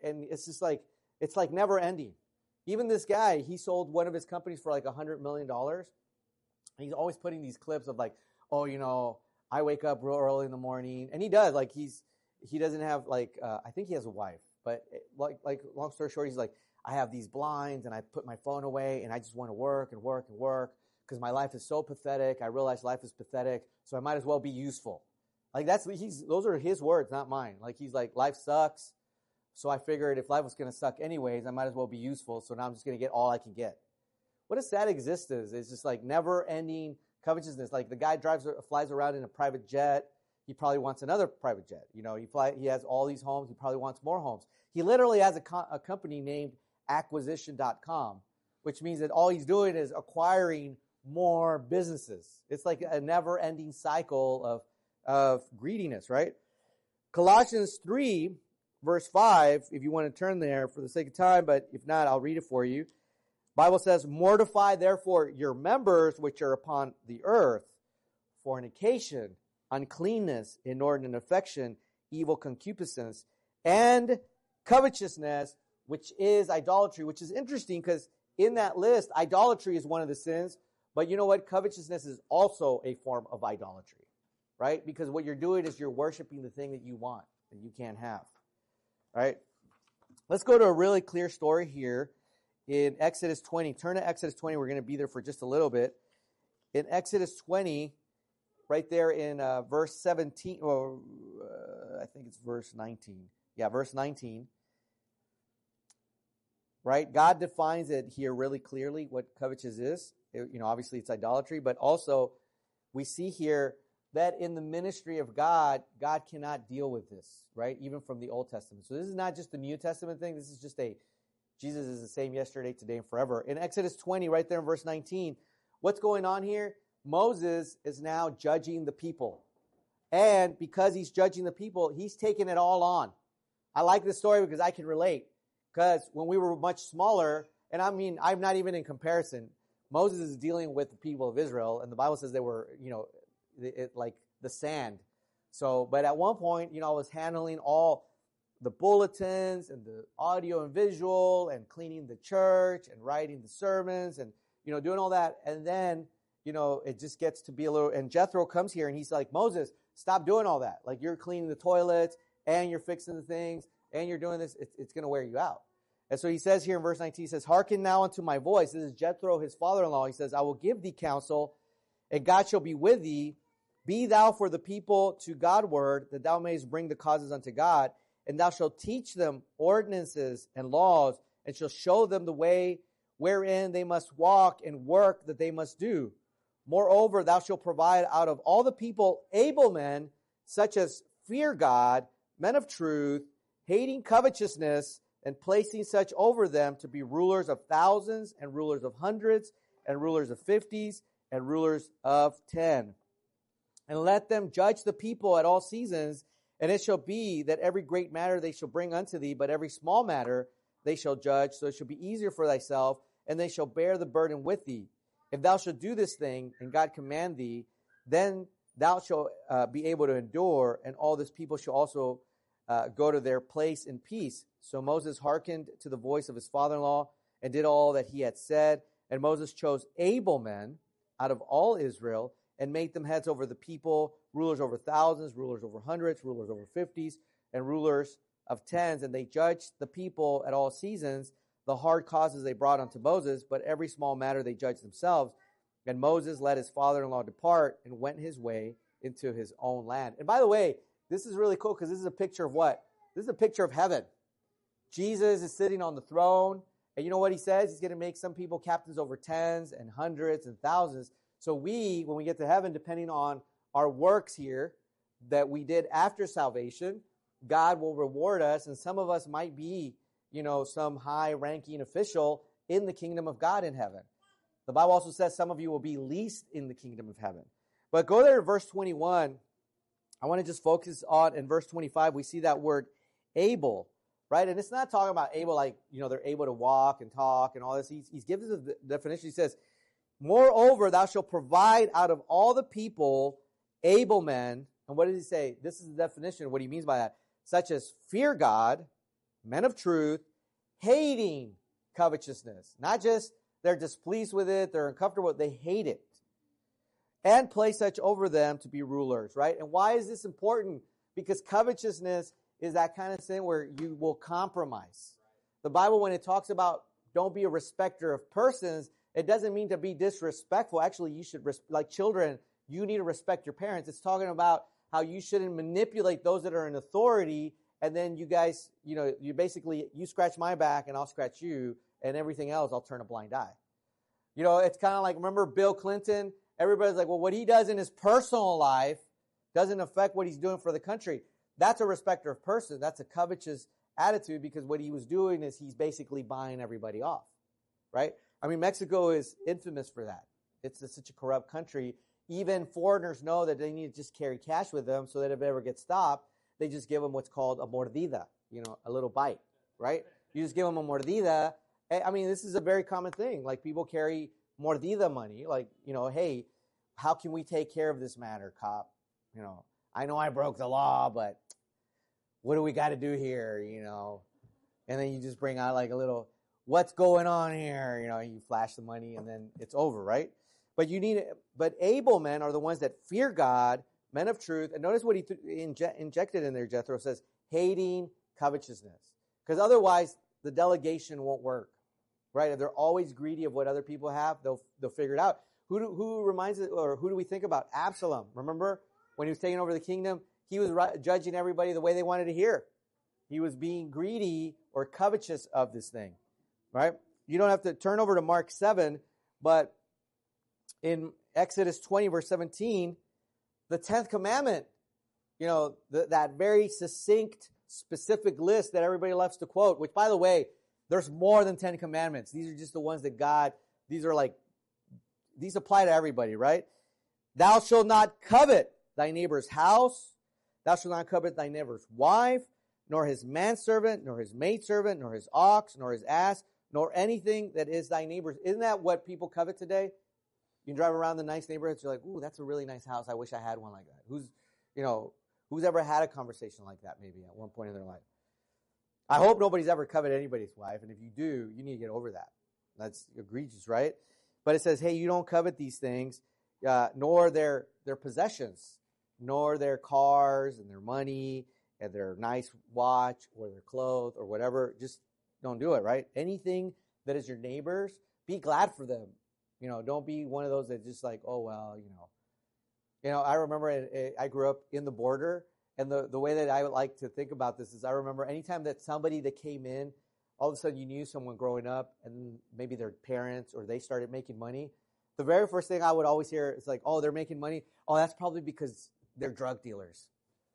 and it's just like, it's like never ending. Even this guy, he sold one of his companies for like a hundred million dollars. He's always putting these clips of like, oh, you know, I wake up real early in the morning, and he does. Like he's he doesn't have like uh, I think he has a wife, but like like long story short, he's like, I have these blinds, and I put my phone away, and I just want to work and work and work because my life is so pathetic. I realize life is pathetic, so I might as well be useful. Like that's he's those are his words, not mine. Like he's like, life sucks. So I figured if life was going to suck anyways, I might as well be useful. So now I'm just going to get all I can get. What a sad existence. It's just like never-ending covetousness. Like the guy drives, flies around in a private jet. He probably wants another private jet. You know, he fly, he has all these homes. He probably wants more homes. He literally has a, co- a company named acquisition dot com, which means that all he's doing is acquiring more businesses. It's like a never-ending cycle of, of greediness, right? Colossians three, verse five, if you want to turn there for the sake of time, but if not, I'll read it for you. Bible says, mortify therefore your members which are upon the earth, fornication, uncleanness, inordinate affection, evil concupiscence, and covetousness, which is idolatry, which is interesting because in that list, idolatry is one of the sins, but you know what? Covetousness is also a form of idolatry, right? Because what you're doing is you're worshiping the thing that you want that you can't have, right? Let's go to a really clear story here. In Exodus twenty, turn to Exodus twenty. We're going to be there for just a little bit. In Exodus twenty, right there in uh, verse seventeen, or uh, I think it's verse nineteen. Yeah, verse nineteen. Right? God defines it here really clearly what covetous is. It, you know, obviously it's idolatry, but also we see here that in the ministry of God, God cannot deal with this, right? Even from the Old Testament. So this is not just a New Testament thing. This is just a Jesus is the same yesterday, today, and forever. In Exodus twenty, right there in verse nineteen, what's going on here? Moses is now judging the people. And because he's judging the people, he's taking it all on. I like this story because I can relate. Because when we were much smaller, and I mean, I'm not even in comparison, Moses is dealing with the people of Israel, and the Bible says they were, you know, it, it, like the sand. So, but at one point, you know, I was handling all the bulletins and the audio and visual and cleaning the church and writing the sermons and, you know, doing all that. And then, you know, it just gets to be a little, and Jethro comes here and he's like, Moses, stop doing all that. Like you're cleaning the toilets and you're fixing the things and you're doing this. It's, it's going to wear you out. And so he says here in verse nineteen, he says, hearken now unto my voice. This is Jethro, his father-in-law. He says, I will give thee counsel and God shall be with thee. Be thou for the people to Godward, that thou mayest bring the causes unto God. And thou shalt teach them ordinances and laws, and shall show them the way wherein they must walk and work that they must do. Moreover, thou shalt provide out of all the people able men, such as fear God, men of truth, hating covetousness, and placing such over them to be rulers of thousands, and rulers of hundreds, and rulers of fifties, and rulers of ten. And let them judge the people at all seasons. And it shall be that every great matter they shall bring unto thee, but every small matter they shall judge. So it shall be easier for thyself, and they shall bear the burden with thee. If thou shalt do this thing, and God command thee, then thou shalt uh, be able to endure, and all this people shall also uh, go to their place in peace. So Moses hearkened to the voice of his father-in-law, and did all that he had said. And Moses chose able men out of all Israel, and made them heads over the people, rulers over thousands, rulers over hundreds, rulers over fifties, and rulers of tens. And they judged the people at all seasons, the hard causes they brought unto Moses, but every small matter they judged themselves. And Moses let his father-in-law depart and went his way into his own land. And by the way, this is really cool because this is a picture of what? This is a picture of heaven. Jesus is sitting on the throne, and you know what he says? He's going to make some people captains over tens and hundreds and thousands. So we, when we get to heaven, depending on our works here that we did after salvation, God will reward us, and some of us might be, you know, some high-ranking official in the kingdom of God in heaven. The Bible also says some of you will be least in the kingdom of heaven. But go there to verse twenty-one. I want to just focus on, in verse twenty-five, we see that word able, right? And it's not talking about able like, you know, they're able to walk and talk and all this. He's, he's given us a definition. He says, moreover, thou shalt provide out of all the people able men. And what does he say? This is the definition of what he means by that. Such as fear God, men of truth, hating covetousness. Not just they're displeased with it, they're uncomfortable, they hate it. And place such over them to be rulers, right? And why is this important? Because covetousness is that kind of thing where you will compromise. The Bible, when it talks about don't be a respecter of persons, it doesn't mean to be disrespectful. Actually, you should, like children, you need to respect your parents. It's talking about how you shouldn't manipulate those that are in authority, and then you guys, you know, you basically, you scratch my back and I'll scratch you, and everything else I'll turn a blind eye. You know, it's kind of like, remember Bill Clinton? Everybody's like, well, what he does in his personal life doesn't affect what he's doing for the country. That's a respecter of person. That's a covetous attitude, because what he was doing is he's basically buying everybody off, right? I mean, Mexico is infamous for that. It's a, such a corrupt country. Even foreigners know that they need to just carry cash with them so that if they ever get stopped, they just give them what's called a mordida, you know, a little bite, right? You just give them a mordida. I mean, this is a very common thing. Like, people carry mordida money. Like, you know, hey, how can we take care of this matter, cop? You know, I know I broke the law, but what do we got to do here, you know? And then you just bring out like a little, what's going on here? You know, you flash the money and then it's over, right? But you need, but able men are the ones that fear God, men of truth. And notice what he th- inje- injected in there, Jethro says, hating covetousness. Because otherwise, the delegation won't work, right? If they're always greedy of what other people have, they'll they'll figure it out. Who do, who reminds it, or who do we think about? Absalom. Remember when he was taking over the kingdom? He was ri- judging everybody the way they wanted to hear. He was being greedy or covetous of this thing, right? You don't have to turn over to Mark seven, but in Exodus twenty, verse seventeen, the tenth commandment, you know, the, that very succinct, specific list that everybody loves to quote, which, by the way, there's more than ten commandments. These are just the ones that God, these are like, these apply to everybody, right? Thou shalt not covet thy neighbor's house. Thou shalt not covet thy neighbor's wife, nor his manservant, nor his maidservant, nor his ox, nor his ass, nor anything that is thy neighbor's. Isn't that what people covet today? You can drive around the nice neighborhoods, you're like, ooh, that's a really nice house. I wish I had one like that. Who's, you know, who's ever had a conversation like that maybe at one point in their life? I hope nobody's ever coveted anybody's wife, and if you do, you need to get over that. That's egregious, right? But it says, hey, you don't covet these things, uh, nor their their possessions, nor their cars and their money and their nice watch or their clothes or whatever. Just don't do it, right? Anything that is your neighbor's, be glad for them. You know, don't be one of those that just like, oh, well, you know. You know, I remember it, it, I grew up in the border, and the, the way that I would like to think about this is I remember anytime that somebody that came in, all of a sudden you knew someone growing up, and maybe their parents or they started making money. The very first thing I would always hear is like, oh, they're making money. Oh, that's probably because they're drug dealers.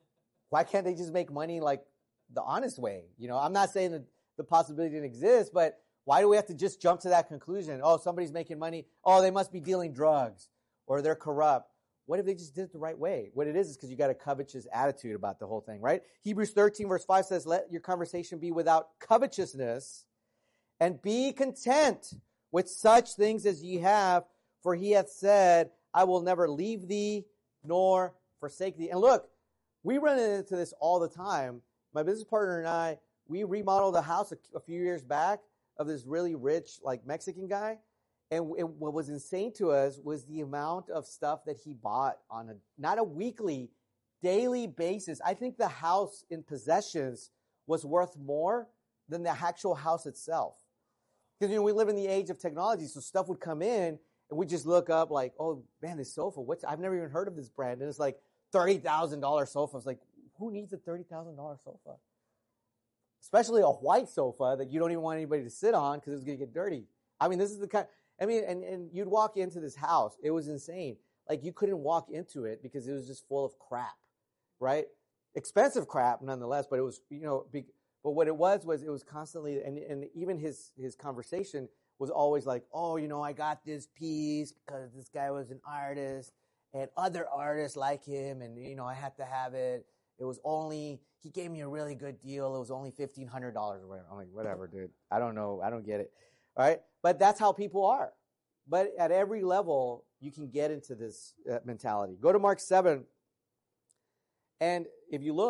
Why can't they just make money like the honest way? You know, I'm not saying that the possibility didn't exist, but why do we have to just jump to that conclusion? Oh, somebody's making money. Oh, they must be dealing drugs or they're corrupt. What if they just did it the right way? What it is is because you got a covetous attitude about the whole thing, right? Hebrews thirteen verse five says, let your conversation be without covetousness, and be content with such things as ye have, for he hath said, I will never leave thee nor forsake thee. And look, we run into this all the time. My business partner and I, we remodeled a house a, a few years back of this really rich, like, Mexican guy. And it, what was insane to us was the amount of stuff that he bought on a, not a weekly, daily basis. I think the house in possessions was worth more than the actual house itself. Because, you know, we live in the age of technology, so stuff would come in, and we just look up like, oh, man, this sofa, what's, I've never even heard of this brand. And it's like thirty thousand dollars sofa. It's like, who needs a thirty thousand dollars sofa? Especially a white sofa that you don't even want anybody to sit on because it's going to get dirty. I mean, this is the kind, I mean, and, and you'd walk into this house. It was insane. Like, you couldn't walk into it because it was just full of crap, right? Expensive crap, nonetheless, but it was, you know, big, but what it was, was it was constantly, and, and even his, his conversation was always like, oh, you know, I got this piece because this guy was an artist and other artists like him, and, you know, I had to have it. It was only, he gave me a really good deal. It was only fifteen hundred dollars or whatever. I'm like, whatever, dude. I don't know. I don't get it. All right? But that's how people are. But at every level, you can get into this uh, mentality. Go to Mark seven. And if you look,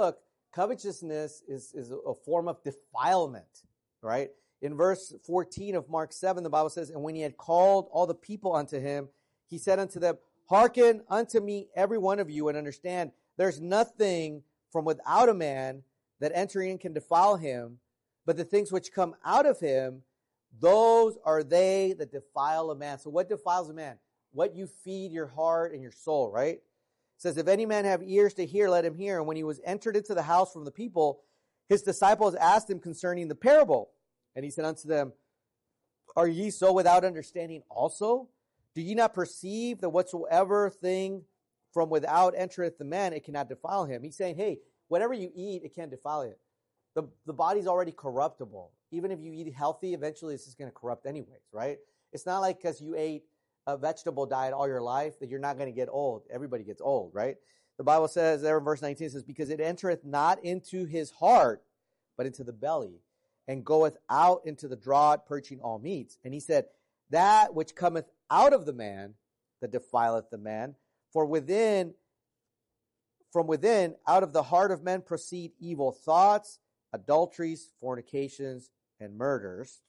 covetousness is, is a form of defilement, right? In verse fourteen of Mark seven, the Bible says, and when he had called all the people unto him, he said unto them, hearken unto me, every one of you, and understand, there's nothing from without a man that entering in can defile him, but the things which come out of him, those are they that defile a man. So what defiles a man? What you feed your heart and your soul, right? It says, if any man have ears to hear, let him hear. And when he was entered into the house from the people, his disciples asked him concerning the parable. And he said unto them, are ye so without understanding also? Do ye not perceive that whatsoever thing from without entereth the man, it cannot defile him? He's saying, hey, whatever you eat, it can't defile it. The, the body's already corruptible. Even if you eat healthy, eventually it's just going to corrupt anyways, right? It's not like because you ate a vegetable diet all your life that you're not going to get old. Everybody gets old, right? The Bible says there in verse nineteen, it says, because it entereth not into his heart, but into the belly, and goeth out into the draught, purging all meats. And he said, that which cometh out of the man, that defileth the man, for within, from within, out of the heart of men proceed evil thoughts, adulteries, fornications, and murders,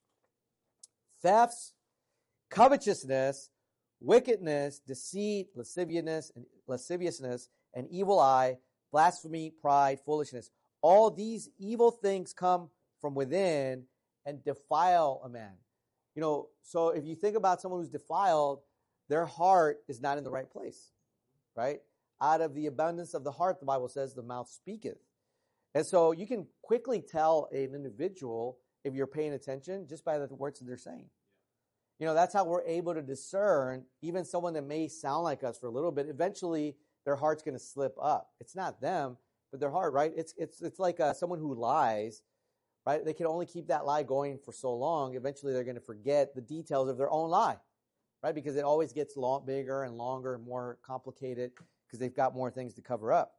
thefts, covetousness, wickedness, deceit, lasciviousness, and lasciviousness, an evil eye, blasphemy, pride, foolishness. All these evil things come from within and defile a man. You know, so if you think about someone who's defiled, their heart is not in the right place, right? Out of the abundance of the heart, the Bible says, the mouth speaketh. And so you can quickly tell an individual, if you're paying attention, just by the words that they're saying. You know, that's how we're able to discern even someone that may sound like us for a little bit. Eventually, their heart's going to slip up. It's not them, but their heart, right? It's it's it's like uh, someone who lies, right? They can only keep that lie going for so long. Eventually, they're going to forget the details of their own lie, right? Because it always gets long, bigger and longer and more complicated because they've got more things to cover up.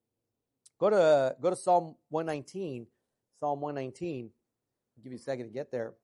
Go to go to Psalm one nineteen. Psalm one nineteen. I'll give you a second to get there.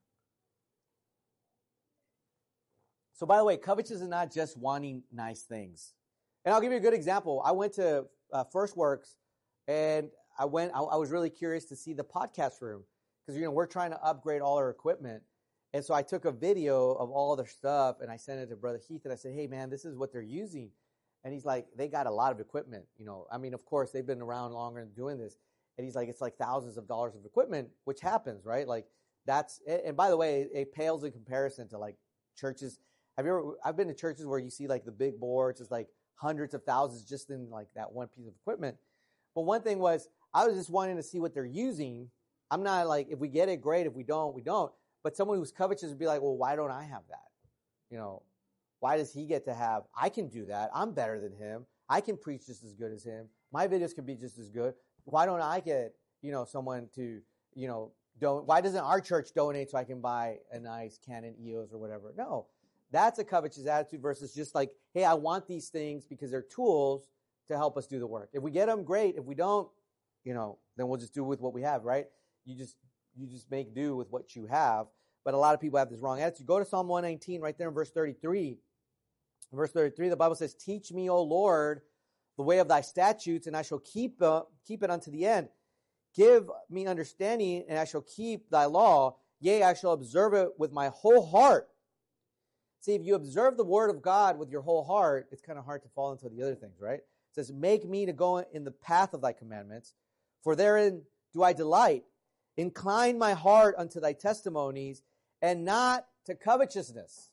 So, by the way, covetous is not just wanting nice things. And I'll give you a good example. I went to uh, First Works, and I went. I, I was really curious to see the podcast room because you know we're trying to upgrade all our equipment. And so I took a video of all their stuff, and I sent it to Brother Heath, and I said, "Hey, man, this is what they're using." And he's like, "They got a lot of equipment, you know. I mean, of course, they've been around longer and doing this." And he's like, "It's like thousands of dollars of equipment," which happens, right? Like that's. And by the way, it pales in comparison to like churches. Have you ever, I've been to churches where you see like the big boards, it's like hundreds of thousands just in like that one piece of equipment. But one thing was, I was just wanting to see what they're using. I'm not like, if we get it, great. If we don't, we don't. But someone who's covetous would be like, well, why don't I have that? You know, why does he get to have, I can do that. I'm better than him. I can preach just as good as him. My videos can be just as good. Why don't I get, you know, someone to, you know, don't, why doesn't our church donate so I can buy a nice Canon E O S or whatever? No. That's a covetous attitude versus just like, hey, I want these things because they're tools to help us do the work. If we get them, great. If we don't, you know, then we'll just do with what we have, right? You just you just make do with what you have. But a lot of people have this wrong attitude. Go to Psalm one nineteen right there in verse thirty-three. In verse thirty-three, the Bible says, teach me, O Lord, the way of thy statutes, and I shall keep, uh, keep it unto the end. Give me understanding, and I shall keep thy law. Yea, I shall observe it with my whole heart. See, if you observe the word of God with your whole heart, it's kind of hard to fall into the other things, right? It says, make me to go in the path of thy commandments, for therein do I delight. Incline my heart unto thy testimonies, and not to covetousness.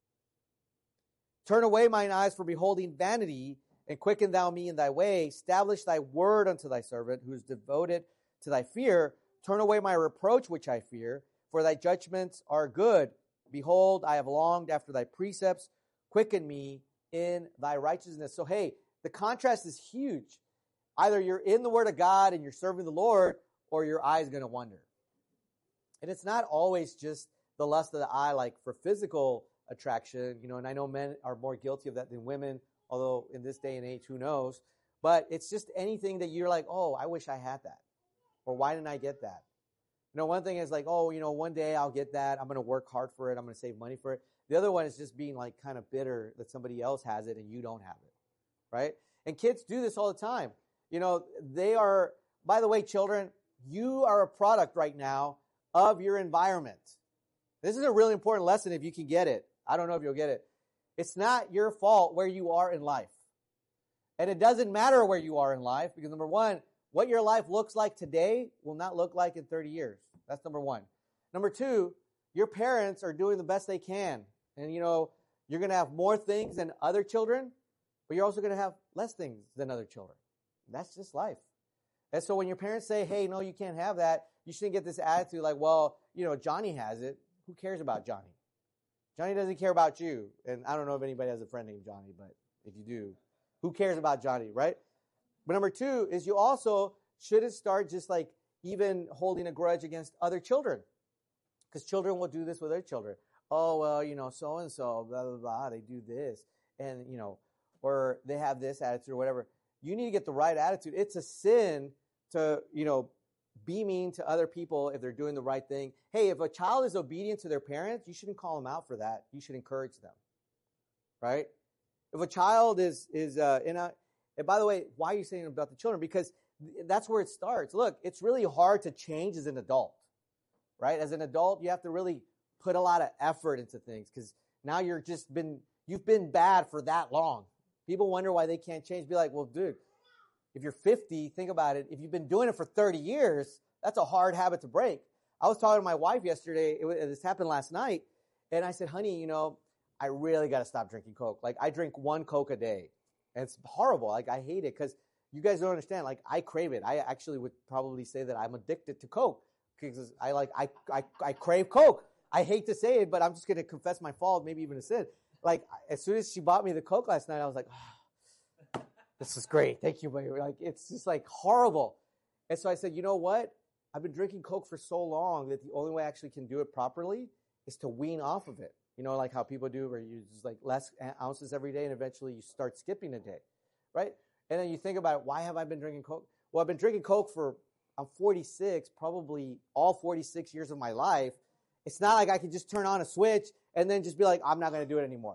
Turn away mine eyes from beholding vanity, and quicken thou me in thy way. Establish thy word unto thy servant, who is devoted to thy fear. Turn away my reproach which I fear, for thy judgments are good. Behold, I have longed after thy precepts. Quicken me in thy righteousness. So, hey, the contrast is huge. Either you're in the Word of God and you're serving the Lord, or your eye is going to wander. And it's not always just the lust of the eye, like for physical attraction, you know, and I know men are more guilty of that than women, although in this day and age, who knows? But it's just anything that you're like, oh, I wish I had that. Or why didn't I get that? You know, one thing is like, oh, you know, one day I'll get that. I'm going to work hard for it. I'm going to save money for it. The other one is just being like kind of bitter that somebody else has it and you don't have it, right? And kids do this all the time. You know, they are By the way, children, you are a product right now of your environment. This is a really important lesson if you can get it. I don't know if you'll get it. It's not your fault where you are in life. And it doesn't matter where you are in life because, number one, what your life looks like today will not look like in thirty years. That's number one. Number two, your parents are doing the best they can. And, you know, you're going to have more things than other children, but you're also going to have less things than other children. That's just life. And so when your parents say, hey, no, you can't have that, you shouldn't get this attitude like, well, you know, Johnny has it. Who cares about Johnny? Johnny doesn't care about you. And I don't know if anybody has a friend named Johnny, but if you do, who cares about Johnny, right? But number two is you also shouldn't start just like even holding a grudge against other children. Because children will do this with their children. Oh, well, you know, so-and-so, blah, blah, blah, they do this. And, you know, or they have this attitude or whatever. You need to get the right attitude. It's a sin to, you know, be mean to other people if they're doing the right thing. Hey, if a child is obedient to their parents, you shouldn't call them out for that. You should encourage them, right? If a child is, is uh, in a, and by the way, why are you saying about the children? Because that's where it starts. Look, it's really hard to change as an adult, right? As an adult, you have to really put a lot of effort into things because now you're just been, you've been bad for that long. People wonder why they can't change. Be like, well, dude, if you're fifty, think about it. If you've been doing it for thirty years, that's a hard habit to break. I was talking to my wife yesterday. It was, this happened last night. And I said, honey, you know, I really got to stop drinking Coke. Like, I drink one Coke a day. And it's horrible. Like, I hate it because you guys don't understand. Like, I crave it. I actually would probably say that I'm addicted to Coke because I like, I, I, I crave Coke. I hate to say it, but I'm just going to confess my fault, maybe even a sin. Like, as soon as she bought me the Coke last night, I was like, oh, this is great. Thank you, baby. Like, it's just like horrible. And so I said, you know what? I've been drinking Coke for so long that the only way I actually can do it properly is to wean off of it. You know, like how people do where you just like less ounces every day and eventually you start skipping a day, right? And then you think about it, why have I been drinking Coke? Well, I've been drinking Coke for, I'm forty-six, probably all forty-six years of my life. It's not like I can just turn on a switch and then just be like, I'm not going to do it anymore,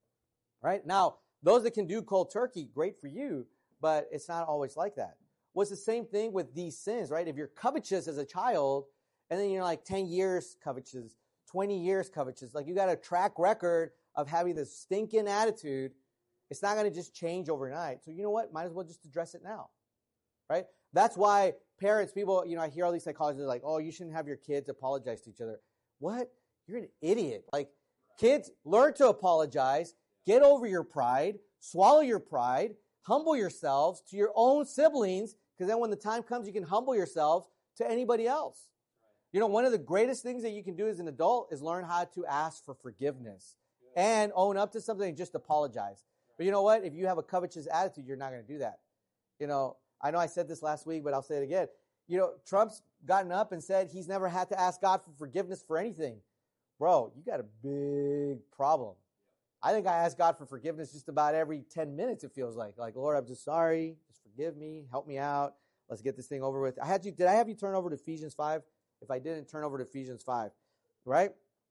right? Now, those that can do cold turkey, great for you, but it's not always like that. Well, it's the same thing with these sins, right? If you're covetous as a child and then you're like ten years covetous, twenty years covetous, like you got a track record of having this stinking attitude, it's not going to just change overnight. So you know what? Might as well just address it now, right? That's why parents, people, you know, I hear all these psychologists like, oh, you shouldn't have your kids apologize to each other. What? You're an idiot. Like, kids, learn to apologize, get over your pride, swallow your pride, humble yourselves to your own siblings, because then when the time comes, you can humble yourselves to anybody else. You know, one of the greatest things that you can do as an adult is learn how to ask for forgiveness and own up to something and just apologize. But you know what? If you have a covetous attitude, you're not going to do that. You know, I know I said this last week, but I'll say it again. You know, Trump's gotten up and said he's never had to ask God for forgiveness for anything. Bro, you got a big problem. I think I ask God for forgiveness just about every ten minutes, it feels like. Like, Lord, I'm just sorry. Just forgive me. Help me out. Let's get this thing over with. I had you, did I have you turn over to Ephesians five? If I didn't, turn over to Ephesians five, right?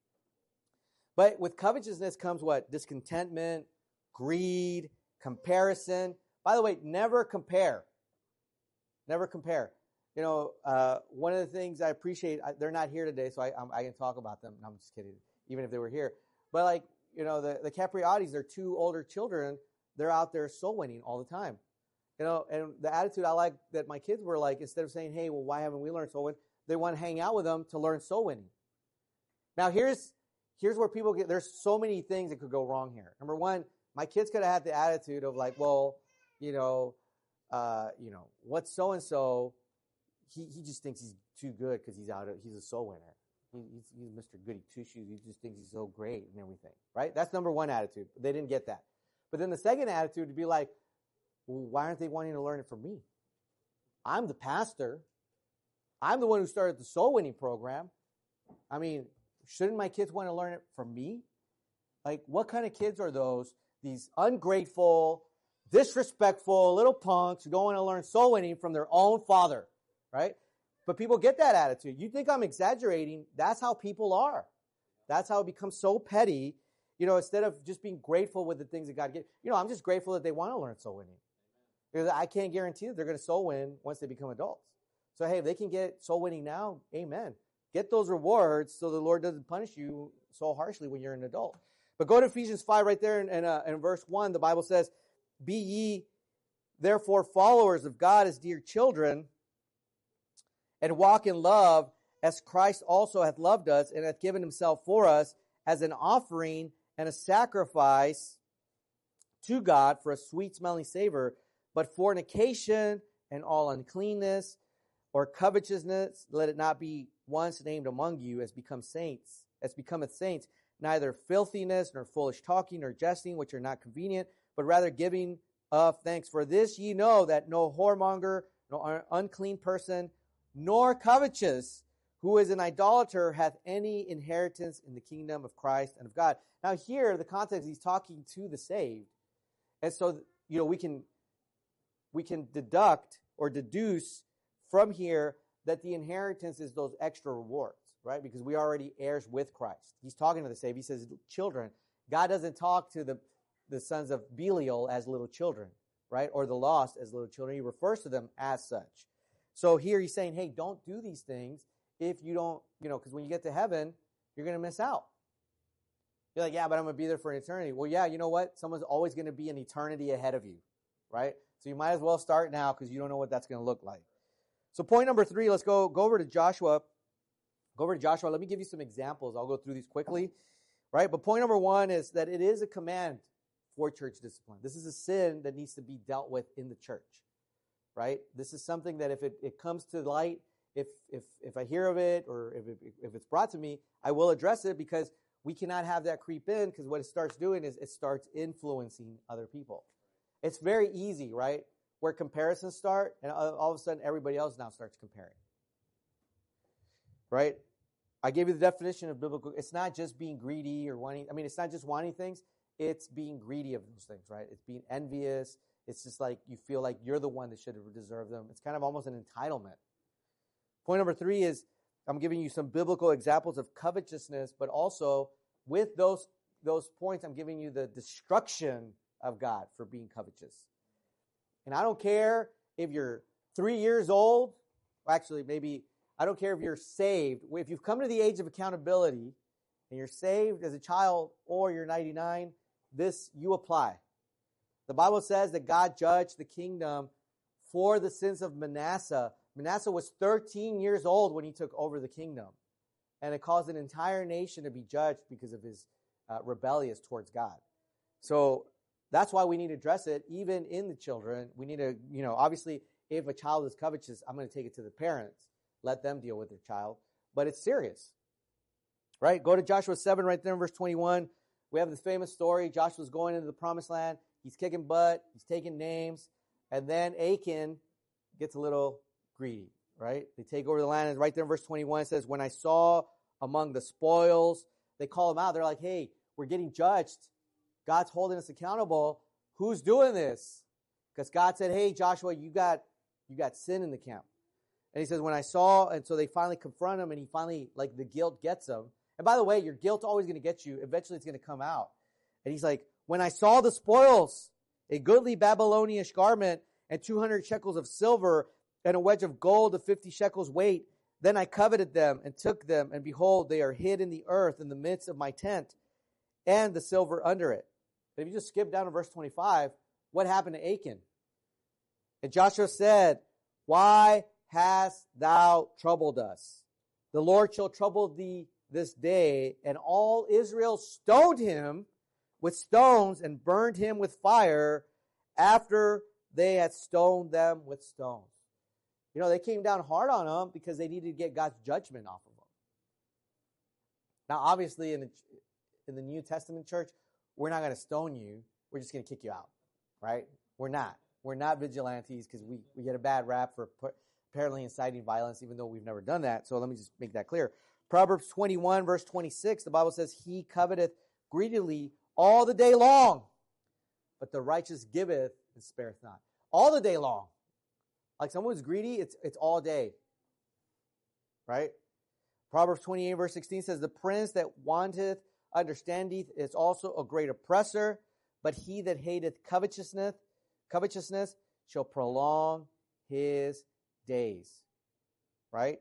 But with covetousness comes what? Discontentment, greed, comparison. By the way, never compare. Never compare. You know, uh, one of the things I appreciate, I, they're not here today, so I, I'm, I can talk about them. No, I'm just kidding, even if they were here. But like, you know, the, the Capriottis, they're two older children. They're out there soul winning all the time. You know, and the attitude I like that my kids were like, instead of saying, hey, well, why haven't we learned soul winning? They want to hang out with them to learn soul winning. Now, here's here's where people get, there's so many things that could go wrong here. Number one, my kids could have had the attitude of like, well, you know, uh, you know, what's so-and-so, he, he just thinks he's too good because he's out of, he's a soul winner. He, he's, he's Mister Goody Two-Shoes. He just thinks he's so great and everything, right? That's number one attitude. They didn't get that. But then the second attitude would be like, well, why aren't they wanting to learn it from me? I'm the pastor. I'm the one who started the soul winning program. I mean, shouldn't my kids want to learn it from me? Like, what kind of kids are those? These ungrateful, disrespectful little punks who go want to learn soul winning from their own father, right? But people get that attitude. You think I'm exaggerating? That's how people are. That's how it becomes so petty. You know, instead of just being grateful with the things that God gives. You know, I'm just grateful that they want to learn soul winning. Because I can't guarantee that they're going to soul win once they become adults. So, hey, if they can get soul winning now, amen. Get those rewards so the Lord doesn't punish you so harshly when you're an adult. But go to Ephesians five right there in, in, uh, in verse one. The Bible says, be ye therefore followers of God as dear children, and walk in love as Christ also hath loved us and hath given himself for us as an offering and a sacrifice to God for a sweet smelling savor. But fornication and all uncleanness or covetousness, let it not be once named among you as become saints, as becometh saints, neither filthiness, nor foolish talking, nor jesting, which are not convenient, but rather giving of thanks. For this ye know that no whoremonger, no unclean person, nor covetous, who is an idolater, hath any inheritance in the kingdom of Christ and of God. Now here, the context, he's talking to the saved. And so, you know, we can, we can deduct or deduce from here that the inheritance is those extra rewards, right? Because we are already heirs with Christ. He's talking to the saved. He says, children. God doesn't talk to the, the sons of Belial as little children, right? Or the lost as little children. He refers to them as such. So here he's saying, hey, don't do these things if you don't, you know, because when you get to heaven, you're going to miss out. You're like, yeah, but I'm going to be there for an eternity. Well, yeah, you know what? Someone's always going to be an eternity ahead of you, right? So you might as well start now because you don't know what that's going to look like. So point number three, let's go, go over to Joshua. Go over to Joshua. Let me give you some examples. I'll go through these quickly, right? But point number one is that it is a command for church discipline. This is a sin that needs to be dealt with in the church, right? This is something that if it, it comes to light, if if if I hear of it or if it, if it's brought to me, I will address it because we cannot have that creep in because what it starts doing is it starts influencing other people. It's very easy, right? Where comparisons start and all of a sudden everybody else now starts comparing, right? I gave you the definition of biblical. It's not just being greedy or wanting. I mean, it's not just wanting things. It's being greedy of those things, right? It's being envious. It's just like you feel like you're the one that should have deserved them. It's kind of almost an entitlement. Point number three is I'm giving you some biblical examples of covetousness, but also with those, those points, I'm giving you the destruction of God for being covetous. And I don't care if you're three years old, well, actually maybe, I don't care if you're saved. If you've come to the age of accountability and you're saved as a child or you're ninety-nine, this, you apply. The Bible says that God judged the kingdom for the sins of Manasseh. Manasseh was thirteen years old when he took over the kingdom. And it caused an entire nation to be judged because of his uh, rebellious towards God. So that's why we need to address it, even in the children. We need to, you know, obviously, if a child is covetous, I'm going to take it to the parents. Let them deal with their child. But it's serious, right? Go to Joshua seven right there in verse twenty-one. We have this famous story. Joshua's going into the promised land. He's kicking butt. He's taking names. And then Achan gets a little greedy, right? They take over the land. And right there in verse twenty-one, it says, when I saw among the spoils, they call him out. They're like, hey, we're getting judged. God's holding us accountable. Who's doing this? Because God said, hey, Joshua, you got, you got sin in the camp. And he says, when I saw, and so they finally confront him, and he finally, like, the guilt gets him. And by the way, your guilt's always going to get you. Eventually it's going to come out. And he's like, when I saw the spoils, a goodly Babylonian garment and two hundred shekels of silver and a wedge of gold of fifty shekels weight, then I coveted them and took them, and behold, they are hid in the earth in the midst of my tent, and the silver under it. But if you just skip down to verse twenty-five, what happened to Achan? And Joshua said, why hast thou troubled us? The Lord shall trouble thee this day. And all Israel stoned him with stones and burned him with fire after they had stoned them with stones. You know, they came down hard on him because they needed to get God's judgment off of him. Now, obviously, in the, in the New Testament church, we're not going to stone you. We're just going to kick you out, right? We're not. We're not vigilantes because we, we get a bad rap for apparently inciting violence, even though we've never done that. So let me just make that clear. Proverbs twenty-one, verse twenty-six, the Bible says, he coveteth greedily all the day long, but the righteous giveth and spareth not. All the day long. Like someone who's greedy, it's it's all day. Right? Proverbs twenty-eight, verse sixteen says, the prince that wanteth understandeth is also a great oppressor, but he that hateth covetousness, covetousness shall prolong his days. right?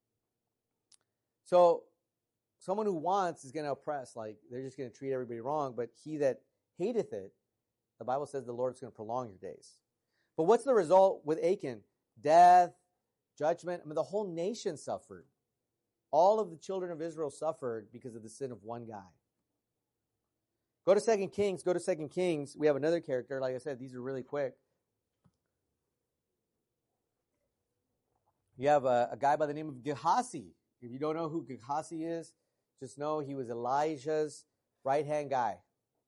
So someone who wants is going to oppress. Like, they're just going to treat everybody wrong. But he that hateth it, the Bible says the Lord's going to prolong your days. But what's the result with Achan? Death, judgment. I mean, the whole nation suffered. All of the children of Israel suffered because of the sin of one guy. Go to Second Kings. Go to Second Kings. We have another character. Like I said, these are really quick. You have a, a guy by the name of Gehazi. If you don't know who Gehazi is, just know he was Elijah's right-hand guy.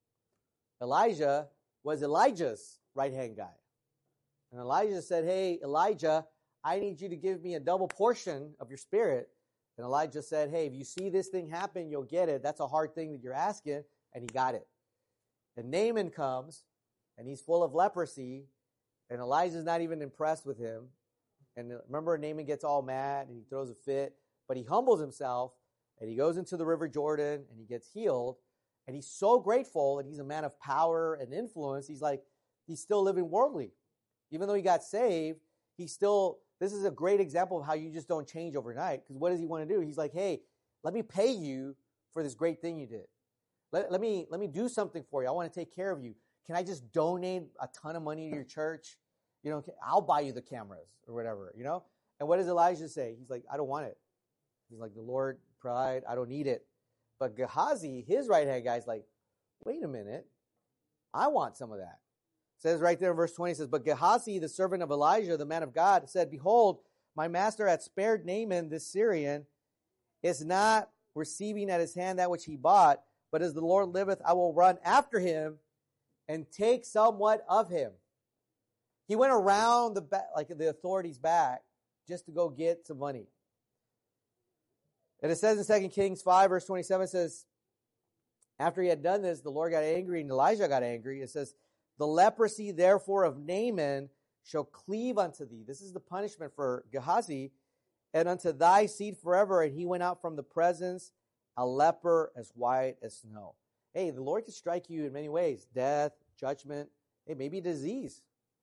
Elijah was Elijah's right-hand guy. And Elijah said, hey, Elijah, I need you to give me a double portion of your spirit. And Elijah said, hey, if you see this thing happen, you'll get it. That's a hard thing that you're asking. And he got it. And Naaman comes, and he's full of leprosy, and Elijah's not even impressed with him. And remember, Naaman gets all mad, and he throws a fit, but he humbles himself, and he goes into the river Jordan, and he gets healed, and he's so grateful, and he's a man of power and influence. He's like, he's still living worldly. Even though he got saved, he's still, this is a great example of how you just don't change overnight. Because what does he want to do? He's like, hey, let me pay you for this great thing you did. Let, let me let me do something for you. I want to take care of you. Can I just donate a ton of money to your church? You know, I'll buy you the cameras or whatever, you know? And what does Elijah say? He's like, I don't want it. He's like, the Lord pride, I don't need it. But Gehazi, his right-hand guy, is like, wait a minute. I want some of that. It says right there in verse twenty, it says, but Gehazi, the servant of Elijah, the man of God, said, behold, my master hath spared Naaman, this Syrian, is not receiving at his hand that which he bought, but as the Lord liveth, I will run after him and take somewhat of him. He went around the back, like the authorities' back just to go get some money. And it says in Second Kings five, verse twenty-seven, it says, after he had done this, the Lord got angry and Elijah got angry. It says, the leprosy therefore of Naaman shall cleave unto thee. This is the punishment for Gehazi, and unto thy seed forever. And he went out from the presence, a leper as white as snow. Hey, the Lord can strike you in many ways. Death, judgment, hey, maybe disease.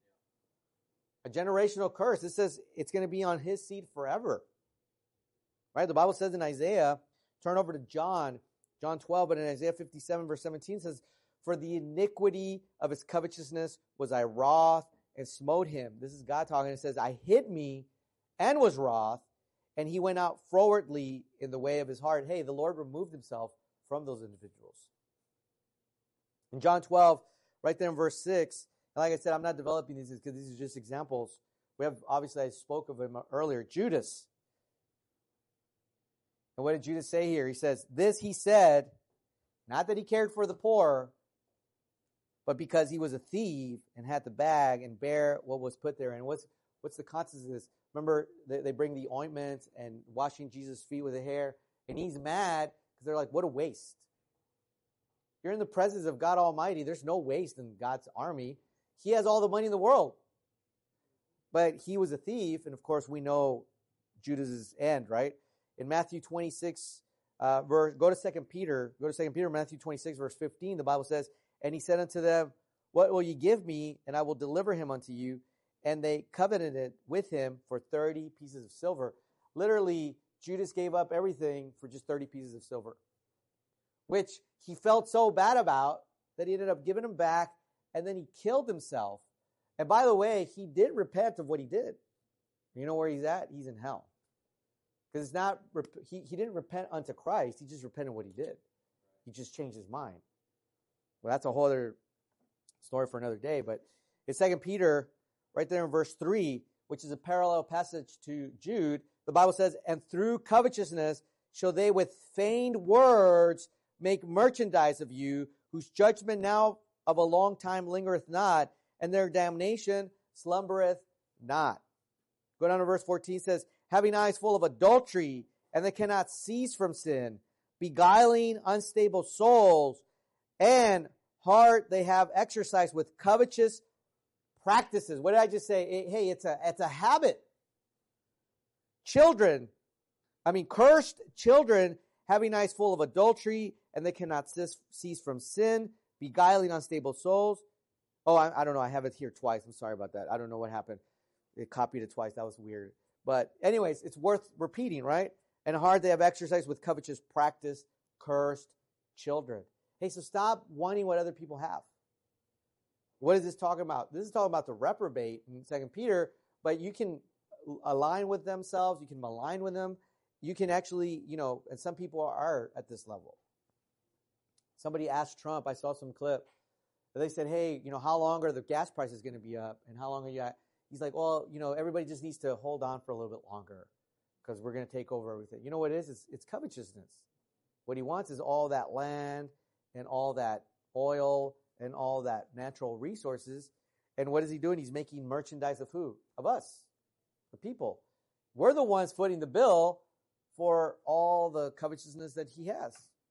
A generational curse. It says it's going to be on his seed forever. Right? The Bible says in Isaiah, turn over to John, John twelve, but in Isaiah fifty-seven, verse seventeen says, for the iniquity of his covetousness was I wroth and smote him. This is God talking. It says, I hid me and was wroth, and he went out frowardly in the way of his heart. Hey, the Lord removed himself from those individuals. In John twelve, right there in verse six, and like I said, I'm not developing these because these are just examples. We have, obviously, I spoke of him earlier, Judas. And what did Judas say here? He says, this he said, not that he cared for the poor, but because he was a thief and had the bag and bear what was put there. And what's what's the consequence of this? Remember, they, they bring the ointment and washing Jesus' feet with the hair, and he's mad because they're like, what a waste. You're in the presence of God Almighty. There's no waste in God's army. He has all the money in the world. But he was a thief, and of course we know Judas' end, right? In Matthew twenty-six, uh, verse, go to Second Peter, go to Second Peter, Matthew twenty-six, verse fifteen, the Bible says, and he said unto them, what will ye give me, and I will deliver him unto you? And they covenanted with him for thirty pieces of silver. Literally, Judas gave up everything for just thirty pieces of silver, which he felt so bad about that he ended up giving them back, and then he killed himself. And by the way, he did repent of what he did. You know where he's at? He's in hell. Because it's not, he, he didn't repent unto Christ, he just repented what he did. He just changed his mind. Well, that's a whole other story for another day, but in Second Peter, right there in verse three, which is a parallel passage to Jude, the Bible says, and through covetousness shall they with feigned words make merchandise of you, whose judgment now of a long time lingereth not, and their damnation slumbereth not. Go down to verse fourteen, says, having eyes full of adultery, and they cannot cease from sin, beguiling unstable souls, and heart they have exercised with covetous practices. What did I just say? Hey, it's a, it's a habit. Children, I mean, cursed children, having eyes full of adultery, and they cannot cease from sin, beguiling unstable souls. Oh, I, I don't know. I have it here twice. I'm sorry about that. I don't know what happened. It copied it twice. That was weird. But anyways, it's worth repeating, right? And hard they have exercised with covetous practice, cursed children. Hey, so stop wanting what other people have. What is this talking about? This is talking about the reprobate in Second Peter, but you can align with themselves, you can malign with them, you can actually, you know, and some people are at this level. Somebody asked Trump, I saw some clip, they said, hey, you know, how long are the gas prices going to be up? And how long are you at? He's like, well, you know, everybody just needs to hold on for a little bit longer because we're going to take over everything. You know what it is? It's, it's covetousness. What he wants is all that land and all that oil and all that natural resources. And what is he doing? He's making merchandise of who? Of us, the people. We're the ones footing the bill for all the covetousness that he has.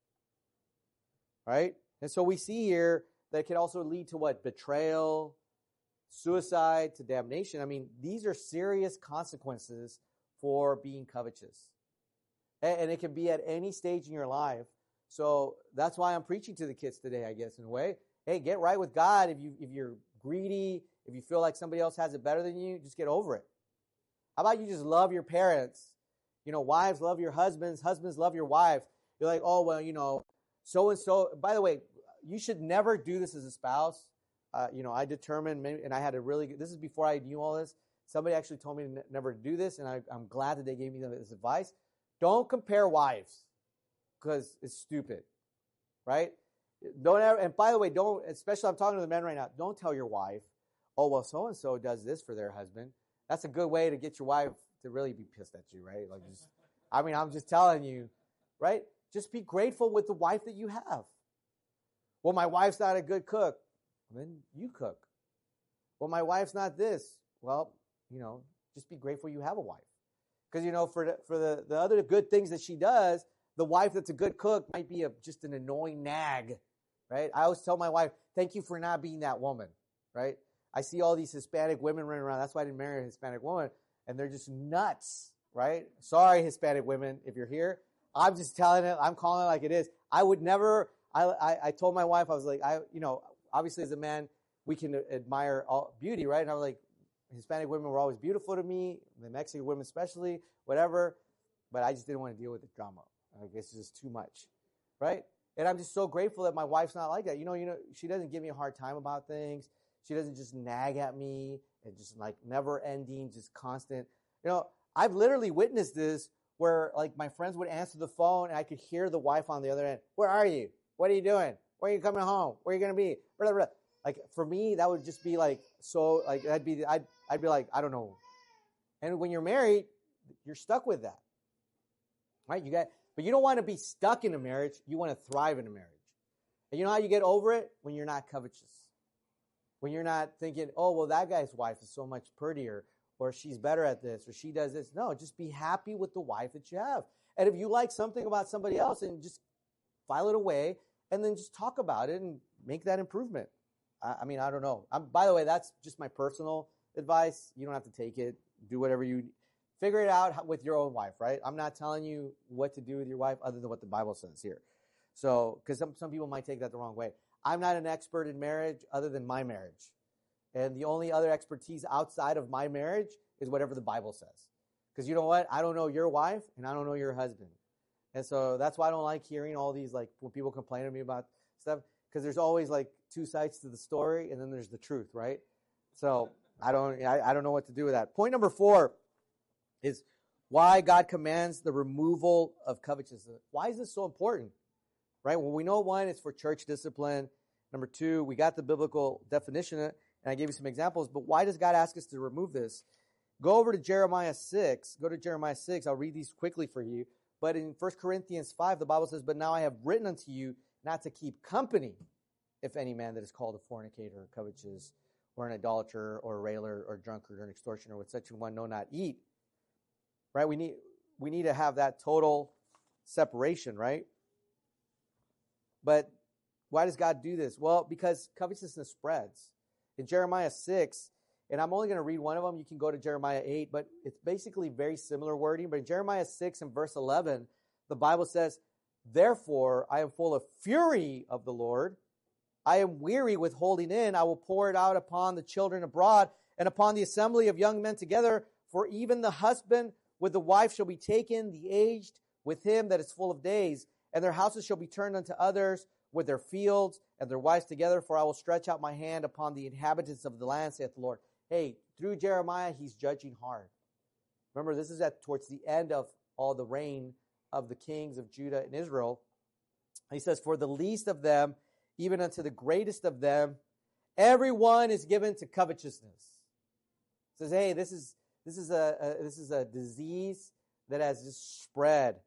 Right? And so we see here that it can also lead to what? Betrayal, suicide, to damnation. I mean, these are serious consequences for being covetous. And, and it can be at any stage in your life. So that's why I'm preaching to the kids today, I guess, in a way. Hey, get right with God. If you if you're greedy, if you feel like somebody else has it better than you, just get over it. How about you just love your parents? You know, wives love your husbands, husbands love your wives. You're like, oh, well, you know, so and so. By the way, you should never do this as a spouse. Uh, you know, I determined, maybe, and I had a really good, this is before I knew all this. Somebody actually told me to n- never do this, and I, I'm glad that they gave me this advice. Don't compare wives, because it's stupid, right? Don't ever, and by the way, don't, especially I'm talking to the men right now, don't tell your wife, oh, well, so-and-so does this for their husband. That's a good way to get your wife to really be pissed at you, right? Like, just, I mean, I'm just telling you, right? Just be grateful with the wife that you have. Well, my wife's not a good cook. Then you cook. Well, my wife's not this. Well, you know, just be grateful you have a wife. Because, you know, for the, for the, the other good things that she does, the wife that's a good cook might be a, just an annoying nag, right? I always tell my wife, thank you for not being that woman, right? I see all these Hispanic women running around. That's why I didn't marry a Hispanic woman. And they're just nuts, right? Sorry, Hispanic women, if you're here. I'm just telling it. I'm calling it like it is. I would never, I, I, I told my wife, I was like, I, you know, obviously as a man, we can admire all beauty, right? And I was like, Hispanic women were always beautiful to me, the Mexican women especially, whatever. But I just didn't want to deal with the drama. I guess it's just too much, right? And I'm just so grateful that my wife's not like that. You know, you know, she doesn't give me a hard time about things. She doesn't just nag at me and just like never ending, just constant. You know, I've literally witnessed this where like my friends would answer the phone and I could hear the wife on the other end. Where are you? What are you doing? Where are you coming home? Where are you going to be? Blah, blah, blah. Like for me, that would just be like, so like, I'd be, I'd, I'd be like, I don't know. And when you're married, you're stuck with that, right? You got, but you don't want to be stuck in a marriage. You want to thrive in a marriage. And you know how you get over it? When you're not covetous. When you're not thinking, oh, well, that guy's wife is so much prettier, or she's better at this, or she does this. No, just be happy with the wife that you have. And if you like something about somebody else, and just file it away, and then just talk about it and make that improvement. I, I mean, I don't know. I'm, by the way, that's just my personal advice. You don't have to take it. Do whatever you figure it out with your own wife, right? I'm not telling you what to do with your wife other than what the Bible says here. So, because some, some people might take that the wrong way. I'm not an expert in marriage other than my marriage. And the only other expertise outside of my marriage is whatever the Bible says. Because you know what? I don't know your wife and I don't know your husband. And so that's why I don't like hearing all these, like, when people complain to me about stuff. Because there's always, like, two sides to the story and then there's the truth, right? So I don't, I, I don't know what to do with that. Point number four is why God commands the removal of covetousness. Why is this so important? Right? Well, we know one, it's for church discipline. Number two, we got the biblical definition, and I gave you some examples, but why does God ask us to remove this? Go over to Jeremiah six. Go to Jeremiah six. I'll read these quickly for you. But in First Corinthians five, the Bible says, but now I have written unto you not to keep company if any man that is called a fornicator, or covetous, or an idolater, or a railer, or drunkard, or an extortioner, with such a one no not eat. Right? We need, we need to have that total separation, right? But why does God do this? Well, because covetousness spreads. In Jeremiah six, and I'm only going to read one of them. You can go to Jeremiah eight, but it's basically very similar wording. But in Jeremiah six and verse eleven, the Bible says, therefore, I am full of fury of the Lord. I am weary with holding in. I will pour it out upon the children abroad and upon the assembly of young men together, For even the husband with the wife shall be taken, the aged with him that is full of days, and their houses shall be turned unto others with their fields and their wives together, for I will stretch out my hand upon the inhabitants of the land, saith the Lord. Hey, through Jeremiah, he's judging hard. Remember, this is at towards the end of all the reign of the kings of Judah and Israel. He says, for the least of them, even unto the greatest of them, everyone is given to covetousness. He says, hey, this is this is a, a this is a disease that has just spread.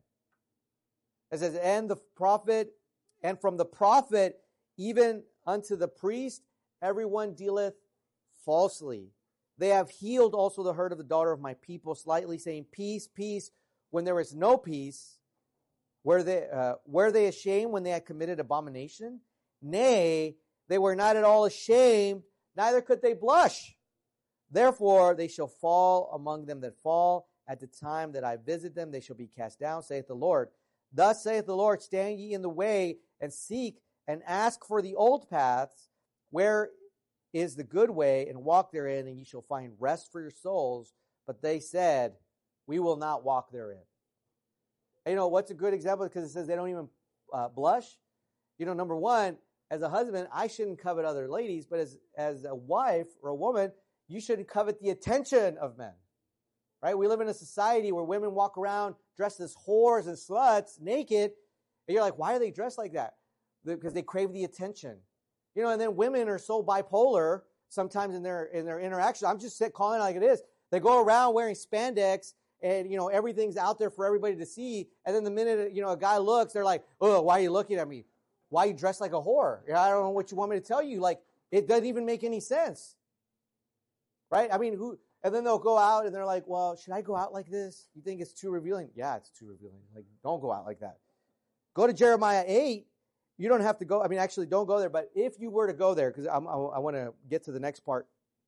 It says, and the prophet, and from the prophet even unto the priest, everyone dealeth falsely. They have healed also the hurt of the daughter of my people, slightly saying, peace, peace, when there is no peace. Were they, uh, were they ashamed when they had committed abomination? Nay, they were not at all ashamed, neither could they blush. Therefore they shall fall among them that fall. At the time that I visit them, they shall be cast down, saith the Lord. Thus saith the Lord, stand ye in the way, and seek, and ask for the old paths, where is the good way, and walk therein, and ye shall find rest for your souls. But they said, we will not walk therein. And you know, what's a good example? Because it says they don't even uh, blush. You know, number one, as a husband, I shouldn't covet other ladies, but as, as a wife or a woman, you shouldn't covet the attention of men. Right? We live in a society where women walk around dressed as whores and sluts, naked, and you're like, why are they dressed like that? Because they crave the attention. You know, and then women are so bipolar sometimes in their in their interaction. I'm just calling it like it is. They go around wearing spandex, and you know everything's out there for everybody to see. And then the minute you know a guy looks, they're like, "Oh, why are you looking at me? Why are you dressed like a whore? I don't know what you want me to tell you. Like it doesn't even make any sense, right? I mean, who?" And then they'll go out and they're like, "Well, should I go out like this? You think it's too revealing?" Yeah, it's too revealing. Like, don't go out like that. Go to Jeremiah eight. You don't have to go. I mean, actually, don't go there. But if you were to go there, because I, I want to get to the next part,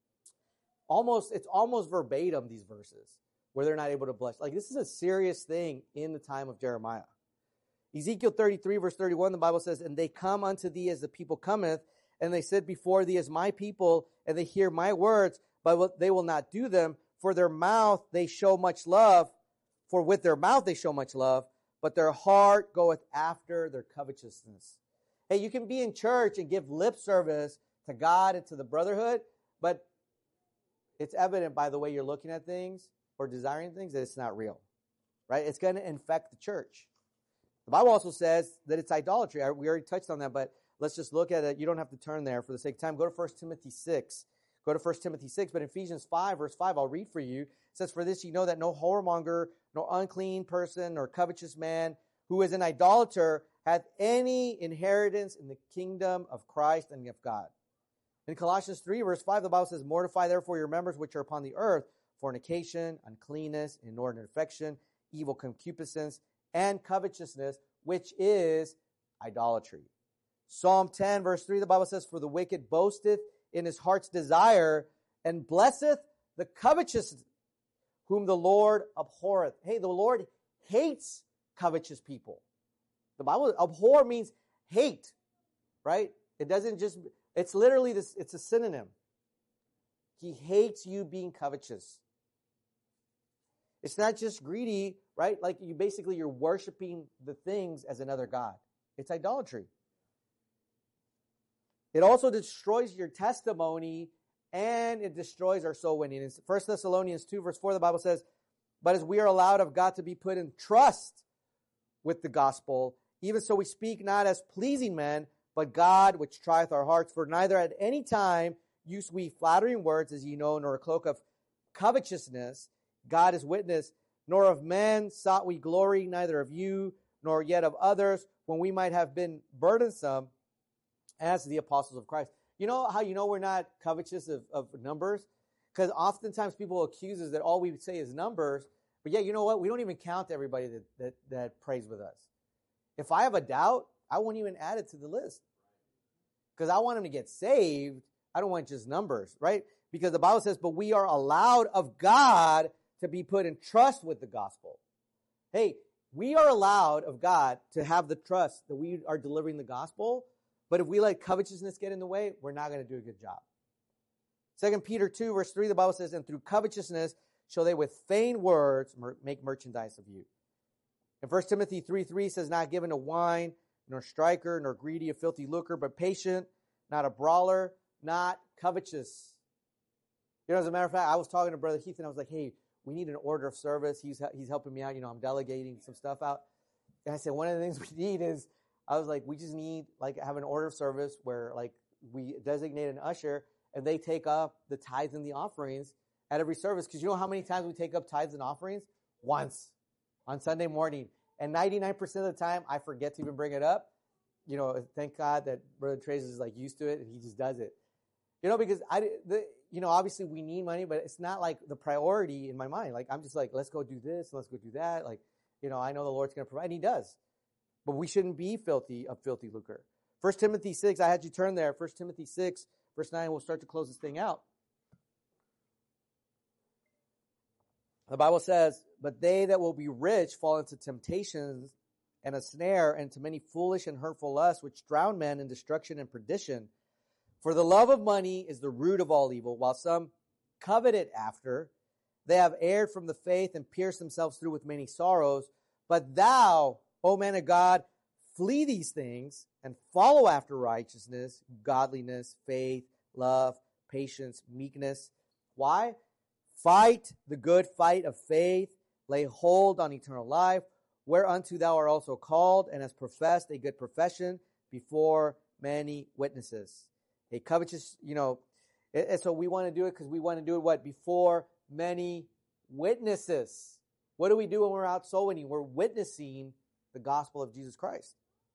almost it's almost verbatim, these verses, where they're not able to blush. Like, this is a serious thing in the time of Jeremiah. Ezekiel thirty-three, verse thirty-one, the Bible says, and they come unto thee as the people cometh, and they sit before thee as my people, and they hear my words, but they will not do them. For their mouth they show much love, for with their mouth they show much love, but their heart goeth after their covetousness. Hey, you can be in church and give lip service to God and to the brotherhood, but it's evident by the way you're looking at things or desiring things that it's not real, right? It's going to infect the church. The Bible also says that it's idolatry. We already touched on that, but let's just look at it. You don't have to turn there for the sake of time. Go to First Timothy six. Go to First Timothy six, but in Ephesians five, verse five, I'll read for you. It says, for this ye know that no whoremonger, nor unclean person, nor covetous man, who is an idolater, hath any inheritance in the kingdom of Christ and of God. In Colossians three, verse five, the Bible says, mortify therefore your members which are upon the earth, fornication, uncleanness, inordinate affection, evil concupiscence, and covetousness, which is idolatry. Psalm ten, verse three, the Bible says, for the wicked boasteth in his heart's desire, and blesseth the covetous, whom the Lord abhorreth. Hey, the Lord hates covetous people. The Bible, abhor means hate, right? It doesn't just, it's literally this, it's a synonym. He hates you being covetous. It's not just greedy, right? Like you basically, you're worshiping the things as another God. It's idolatry. It also destroys your testimony, and it destroys our soul winning. In First Thessalonians two, verse four, the Bible says, but as we are allowed of God to be put in trust with the gospel, even so we speak not as pleasing men, but God which trieth our hearts. For neither at any time use we flattering words, as ye know, nor a cloak of covetousness, God is witness, nor of men sought we glory, neither of you, nor yet of others, when we might have been burdensome, as the apostles of Christ. You know how you know we're not covetous of, of numbers? Because oftentimes people accuse us that all we say is numbers, but yet, you know what? We don't even count everybody that, that, that prays with us. If I have a doubt, I won't even add it to the list. Because I want them to get saved. I don't want just numbers, right? Because the Bible says, but we are allowed of God to be put in trust with the gospel. Hey, we are allowed of God to have the trust that we are delivering the gospel. But if we let covetousness get in the way, we're not going to do a good job. Second Peter two, verse three, the Bible says, and through covetousness shall they with vain words mer- make merchandise of you. And First Timothy three three says, not given to wine, nor striker, nor greedy of filthy lucre, but patient, not a brawler, not covetous. You know, as a matter of fact, I was talking to Brother Heath, and I was like, hey, we need an order of service. He's he's helping me out. You know, I'm delegating some stuff out. And I said, one of the things we need is, I was like, we just need, like, have an order of service where, like, we designate an usher, and they take up the tithes and the offerings at every service. Because you know how many times we take up tithes and offerings? Once, on Sunday morning. And ninety-nine percent of the time, I forget to even bring it up. You know, thank God that Brother Trace is, like, used to it, and he just does it. You know, because, I, the, you know, obviously we need money, but it's not, like, the priority in my mind. Like, I'm just like, let's go do this, let's go do that. Like, you know, I know the Lord's going to provide, and he does. But we shouldn't be filthy of filthy lucre. First Timothy six, I had you turn there. First Timothy six, verse nine, we'll start to close this thing out. The Bible says, but they that will be rich fall into temptations and a snare, and to many foolish and hurtful lusts, which drown men in destruction and perdition. For the love of money is the root of all evil, while some covet it after. They have erred from the faith and pierced themselves through with many sorrows. But thou, O man of God, flee these things and follow after righteousness, godliness, faith, love, patience, meekness. Why? Fight the good fight of faith, lay hold on eternal life, whereunto thou art also called, and hast professed a good profession before many witnesses. A covetous, you know, and so we want to do it because we want to do it what? Before many witnesses. What do we do when we're out soul winning? We're witnessing the gospel of Jesus Christ.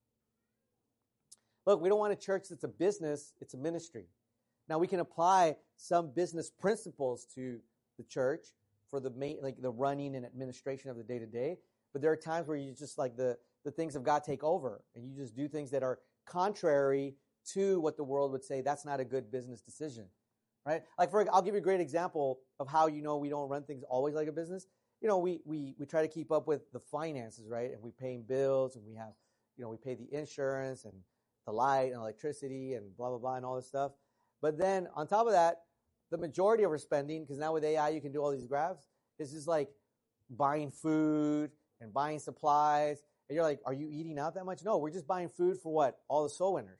Look, we don't want a church that's a business, it's a ministry. Now we can apply some business principles to the church for the main, like the running and administration of the day-to-day, but there are times where you just like the, the things of God take over, and you just do things that are contrary to what the world would say. That's not a good business decision, right? Like for, I'll give you a great example of how you know we don't run things always like a business. You know, we we we try to keep up with the finances, right? And we paying bills, and we have, you know, we pay the insurance and the light and electricity and blah blah blah and all this stuff. But then on top of that, the majority of our spending, because now with A I you can do all these graphs, is just like buying food and buying supplies. And you're like, are you eating out that much? No, we're just buying food for what? All the soul winners.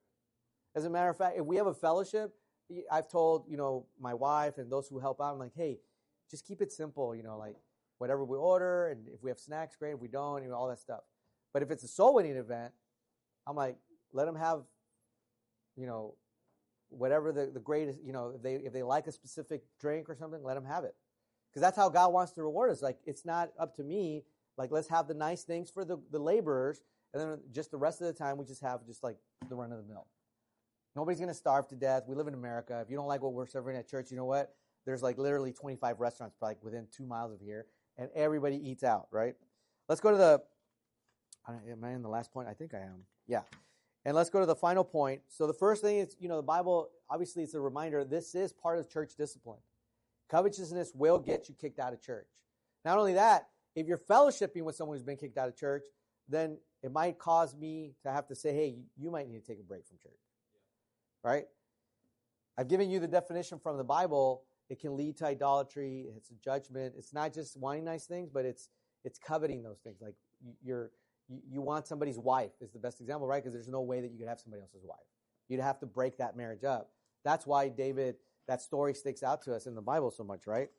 As a matter of fact, if we have a fellowship, I've told, you know, my wife and those who help out, I'm like, hey, just keep it simple, you know, like whatever we order, and if we have snacks, great. If we don't, you know, all that stuff. But if it's a soul winning event, I'm like, let them have, you know, whatever the, the greatest, you know, if they if they like a specific drink or something, let them have it. Because that's how God wants to reward us. Like, it's not up to me. Like, let's have the nice things for the, the laborers, and then just the rest of the time we just have just like the run of the mill. Nobody's going to starve to death. We live in America. If you don't like what we're serving at church, you know what? There's like literally twenty-five restaurants probably within two miles of here, and everybody eats out, right? Let's go to the, am I in the last point? I think I am. Yeah. And let's go to the final point. So the first thing is, you know, the Bible, obviously it's a reminder, this is part of church discipline. Covetousness will get you kicked out of church. Not only that, if you're fellowshipping with someone who's been kicked out of church, then it might cause me to have to say, hey, you might need to take a break from church. Right? I've given you the definition from the Bible. It can lead to idolatry. It's a judgment. It's not just wanting nice things, but it's it's coveting those things. Like you're you, you want somebody's wife is the best example, right? Because there's no way that you could have somebody else's wife. You'd have to break that marriage up. That's why David, that story sticks out to us in the Bible so much, right?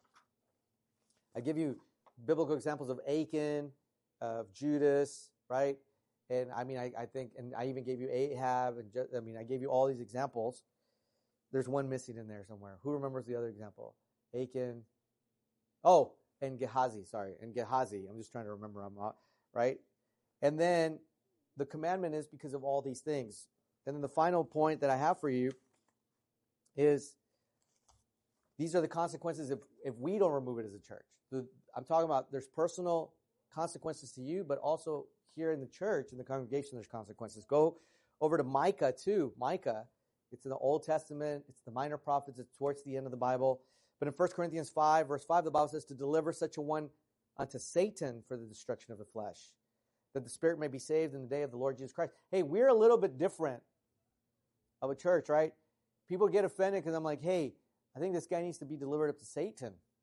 I give you biblical examples of Achan, of Judas, right? And I mean, I, I think, and I even gave you Ahab, and just, I mean, I gave you all these examples. There's one missing in there somewhere. Who remembers the other example? Achan. Oh, and Gehazi, sorry, and Gehazi. I'm just trying to remember them, right? And then the commandment is because of all these things. And then the final point that I have for you is these are the consequences if, if we don't remove it as a church. The, I'm talking about there's personal consequences to you, but also here in the church, in the congregation, there's consequences. Go over to Micah too. Micah, it's in the Old Testament. It's the minor prophets. It's towards the end of the Bible. But in First Corinthians five, verse five, the Bible says to deliver such a one unto Satan for the destruction of the flesh, that the spirit may be saved in the day of the Lord Jesus Christ. Hey, we're a little bit different of a church, right? People get offended because I'm like, hey, I think this guy needs to be delivered up to Satan.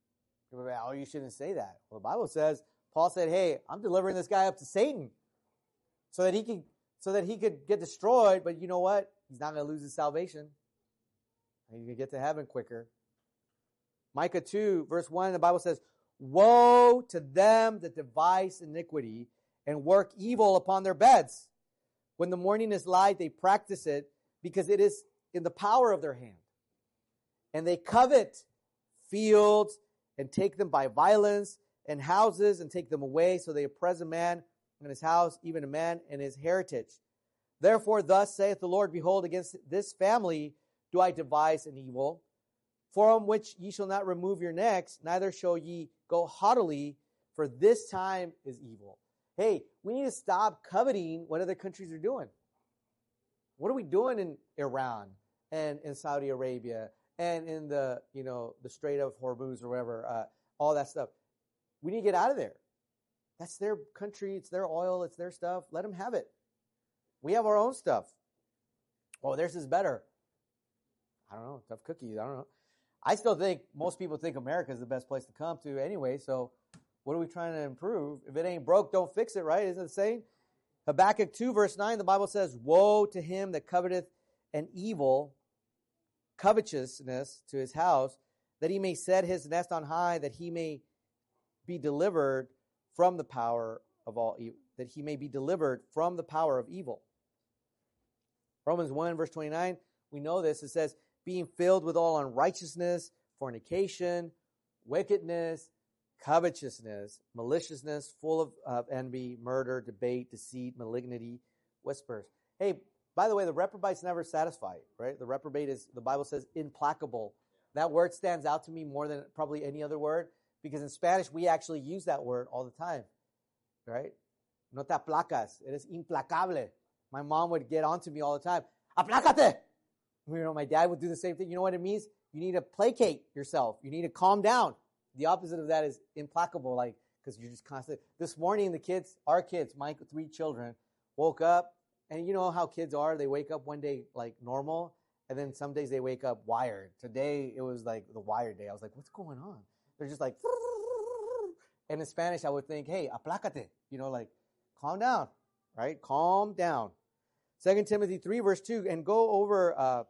Oh, you shouldn't say that. Well, the Bible says, Paul said, hey, I'm delivering this guy up to Satan so that he could, so that he could get destroyed. But you know what? He's not going to lose his salvation. He's going to get to heaven quicker. Micah two, verse one, the Bible says, woe to them that devise iniquity and work evil upon their beds. When the morning is light, they practice it because it is in the power of their hand. And they covet fields and take them by violence, and houses and take them away. So they oppress a man in his house, even a man in his heritage. Therefore, thus saith the Lord, behold, against this family do I devise an evil, from which ye shall not remove your necks, neither shall ye go haughtily, for this time is evil. Hey, we need to stop coveting what other countries are doing. What are we doing in Iran and in Saudi Arabia and in the, you know, the Strait of Hormuz or whatever, uh, all that stuff? We need to get out of there. That's their country. It's their oil. It's their stuff. Let them have it. We have our own stuff. Oh, theirs is better. I don't know. Tough cookies. I don't know. I still think most people think America is the best place to come to anyway. So what are we trying to improve? If it ain't broke, don't fix it, right? Isn't it saying? Habakkuk two, verse nine, the Bible says, woe to him that coveteth an evil, covetousness to his house, that he may set his nest on high, that he may be delivered from the power of all evil, that he may be delivered from the power of evil. Romans one, verse twenty-nine, we know this. It says, being filled with all unrighteousness, fornication, wickedness, covetousness, maliciousness, full of uh, envy, murder, debate, deceit, malignity, whispers. Hey, by the way, the reprobate's never satisfied, right? The reprobate is, the Bible says, implacable. That word stands out to me more than probably any other word, because in Spanish, we actually use that word all the time, right? No te aplacas. Eres implacable. My mom would get on to me all the time. Aplácate! You know, my dad would do the same thing. You know what it means? You need to placate yourself. You need to calm down. The opposite of that is implacable, like, because you're just constantly. This morning, the kids, our kids, my three children, woke up, and you know how kids are. They wake up one day like normal, and then some days they wake up wired. Today, it was like the wired day. I was like, what's going on? They're just like, and in Spanish, I would think, hey, aplácate, you know, like, calm down, right? Calm down. Second Timothy three, verse two, and go over, uh,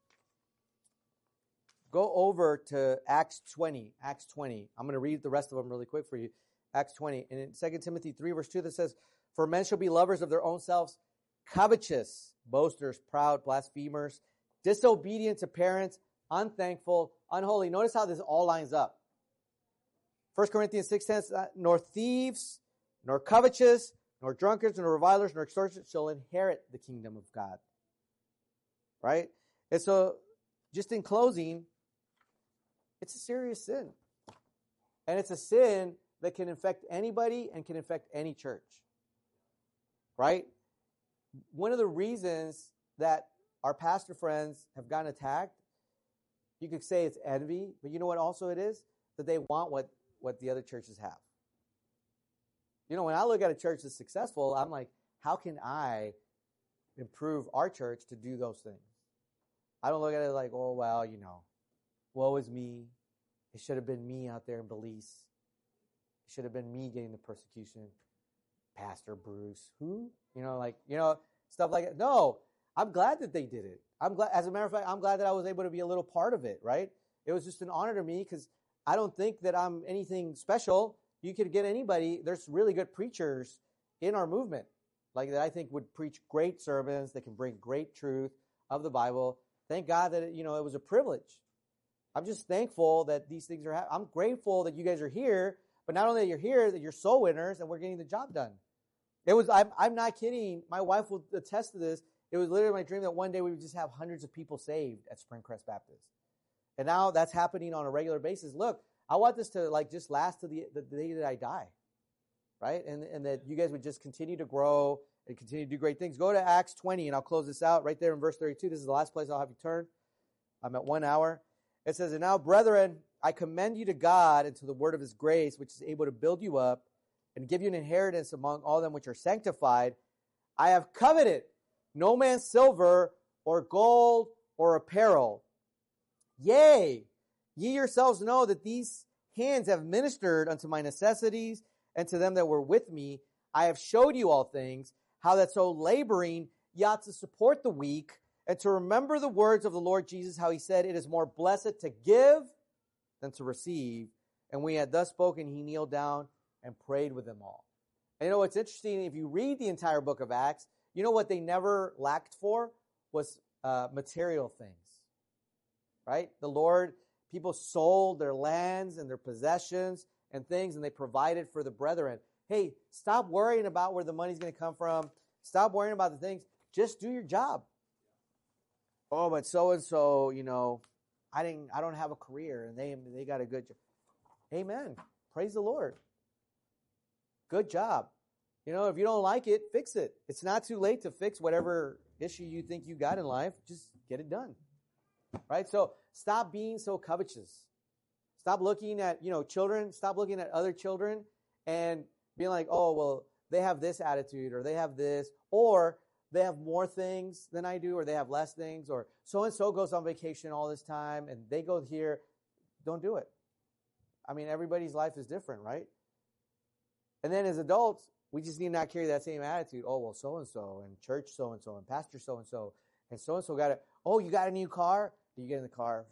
go over to Acts twenty, Acts twenty. I'm going to read the rest of them really quick for you. Acts twenty, and in Second Timothy three, verse two, that says, for men shall be lovers of their own selves, covetous, boasters, proud, blasphemers, disobedient to parents, unthankful, unholy. Notice how this all lines up. First Corinthians six ten, nor thieves, nor covetous, nor drunkards, nor revilers, nor extortioners shall inherit the kingdom of God. Right? And so, just in closing, it's a serious sin. And it's a sin that can infect anybody and can infect any church. Right? One of the reasons that our pastor friends have gotten attacked, you could say it's envy, but you know what also it is? That they want what, what the other churches have. You know, when I look at a church that's successful, I'm like, how can I improve our church to do those things? I don't look at it like, oh, well, you know, woe is me. It should have been me out there in Belize. It should have been me getting the persecution. Pastor Bruce, who? You know, like, you know, stuff like that. No, I'm glad that they did it. I'm glad, as a matter of fact, I'm glad that I was able to be a little part of it, right? It was just an honor to me because I don't think that I'm anything special. You could get anybody. There's really good preachers in our movement, like that I think would preach great sermons that can bring great truth of the Bible. Thank God that, you know, it was a privilege. I'm just thankful that these things are happening. I'm grateful that you guys are here, but not only that you're here, that you're soul winners and we're getting the job done. It was, I'm, I'm not kidding. My wife will attest to this. It was literally my dream that one day we would just have hundreds of people saved at Springcrest Baptist. And now that's happening on a regular basis. Look, I want this to like just last to the, the day that I die, right? And, and that you guys would just continue to grow and continue to do great things. Go to Acts twenty, and I'll close this out right there in verse thirty-two. This is the last place I'll have you turn. I'm at one hour. It says, and now, brethren, I commend you to God and to the word of his grace, which is able to build you up and give you an inheritance among all them which are sanctified. I have coveted no man's silver or gold or apparel. Yea, ye yourselves know that these hands have ministered unto my necessities, and to them that were with me. I have showed you all things, how that so laboring ye ought to support the weak, and to remember the words of the Lord Jesus, how he said, it is more blessed to give than to receive. And when he had thus spoken, he kneeled down and prayed with them all. And you know what's interesting? If you read the entire book of Acts, you know what they never lacked for was uh, material things, right? The Lord, people sold their lands and their possessions and things, and they provided for the brethren. Hey, stop worrying about where the money's going to come from. Stop worrying about the things. Just do your job. Oh, but so and so, you know, I didn't. I don't have a career, and they they got a good job. Amen. Praise the Lord. Good job. You know, if you don't like it, fix it. It's not too late to fix whatever issue you think you got in life. Just get it done. Right? So stop being so covetous. Stop looking at, you know, children. Stop looking at other children and being like, oh, well, they have this attitude, or they have this, or they have more things than I do, or they have less things, or so-and-so goes on vacation all this time, and they go here. Don't do it. I mean, everybody's life is different, right? And then as adults, we just need to not carry that same attitude. Oh, well, so-and-so, and church so-and-so, and pastor so-and-so, and so-and-so got it. Oh, you got a new car? You get in the car.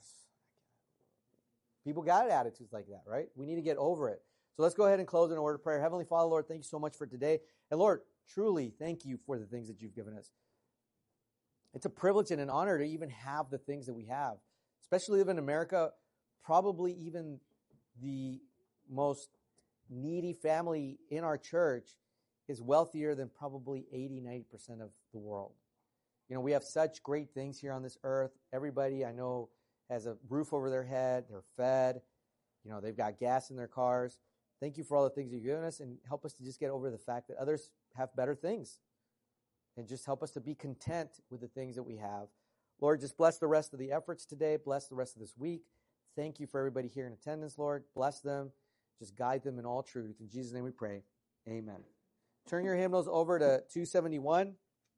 People got attitudes like that, right? We need to get over it. So let's go ahead and close in a word of prayer. Heavenly Father, Lord, thank you so much for today. And Lord, truly, thank you for the things that you've given us. It's a privilege and an honor to even have the things that we have, especially living in America. Probably even the most needy family in our church is wealthier than probably eighty, ninety percent of the world. You know, we have such great things here on this earth. Everybody I know has a roof over their head. They're fed. You know, they've got gas in their cars. Thank you for all the things you've given us, and help us to just get over the fact that others have better things. And just help us to be content with the things that we have. Lord, just bless the rest of the efforts today. Bless the rest of this week. Thank you for everybody here in attendance, Lord. Bless them. Just guide them in all truth. In Jesus' name we pray. Amen. Turn your hymnals over to two seventy-one.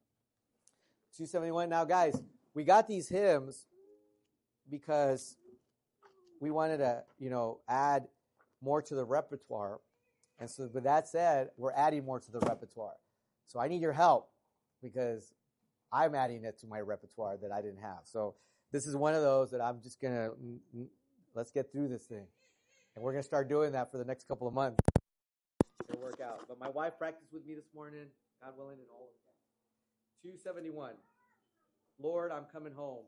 two seventy-one. Now, guys, we got these hymns because we wanted to, you know, add more to the repertoire. And so with that said, we're adding more to the repertoire. So I need your help because I'm adding it to my repertoire that I didn't have. So this is one of those that I'm just going to, let's get through this thing. And we're going to start doing that for the next couple of months. It'll work out. But my wife practiced with me this morning, God willing, and all of that. two seventy-one. Lord, I'm coming home.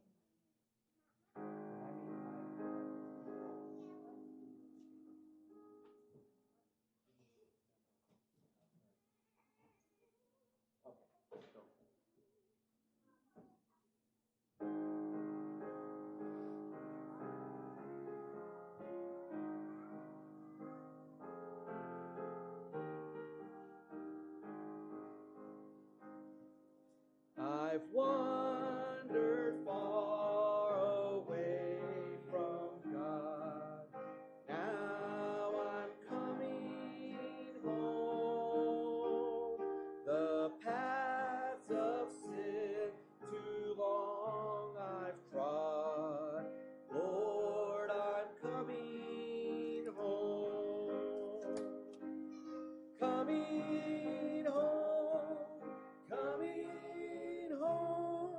I've wandered far away from God. Now I'm coming home. The paths of sin too long I've trod. Lord, I'm coming home. Coming home. Coming home,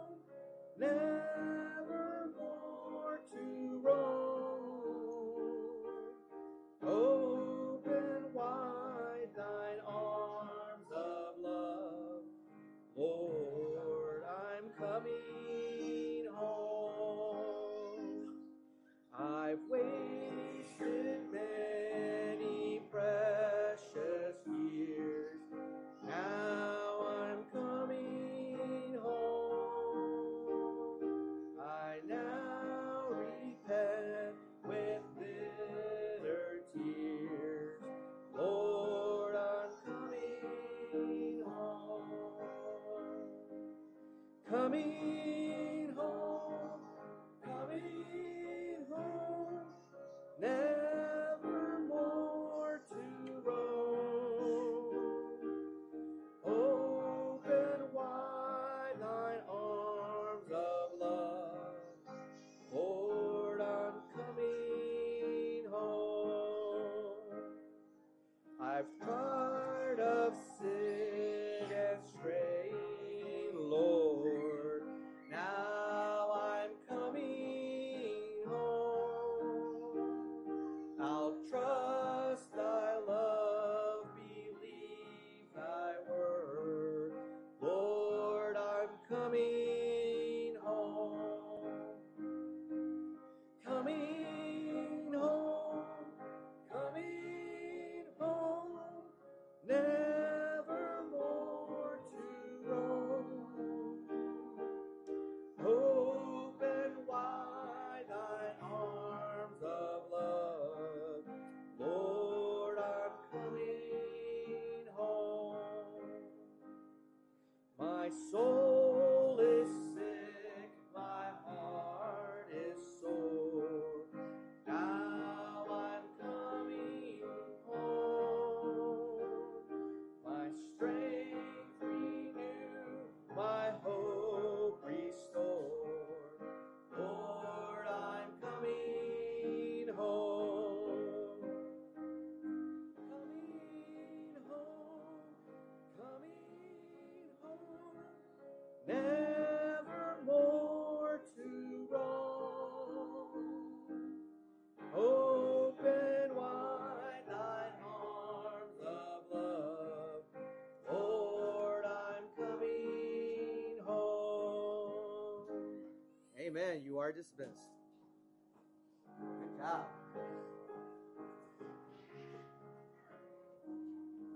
never more to roam. Open wide thine arms of love, Lord, I'm coming home. I've wasted many precious years, now I'm coming home. I now repent with bitter tears. Lord, I'm coming home. Coming home, coming home, never more to roam. Open wide thine arms of love, Lord, I'm coming home. Amen. You are dismissed. Good job.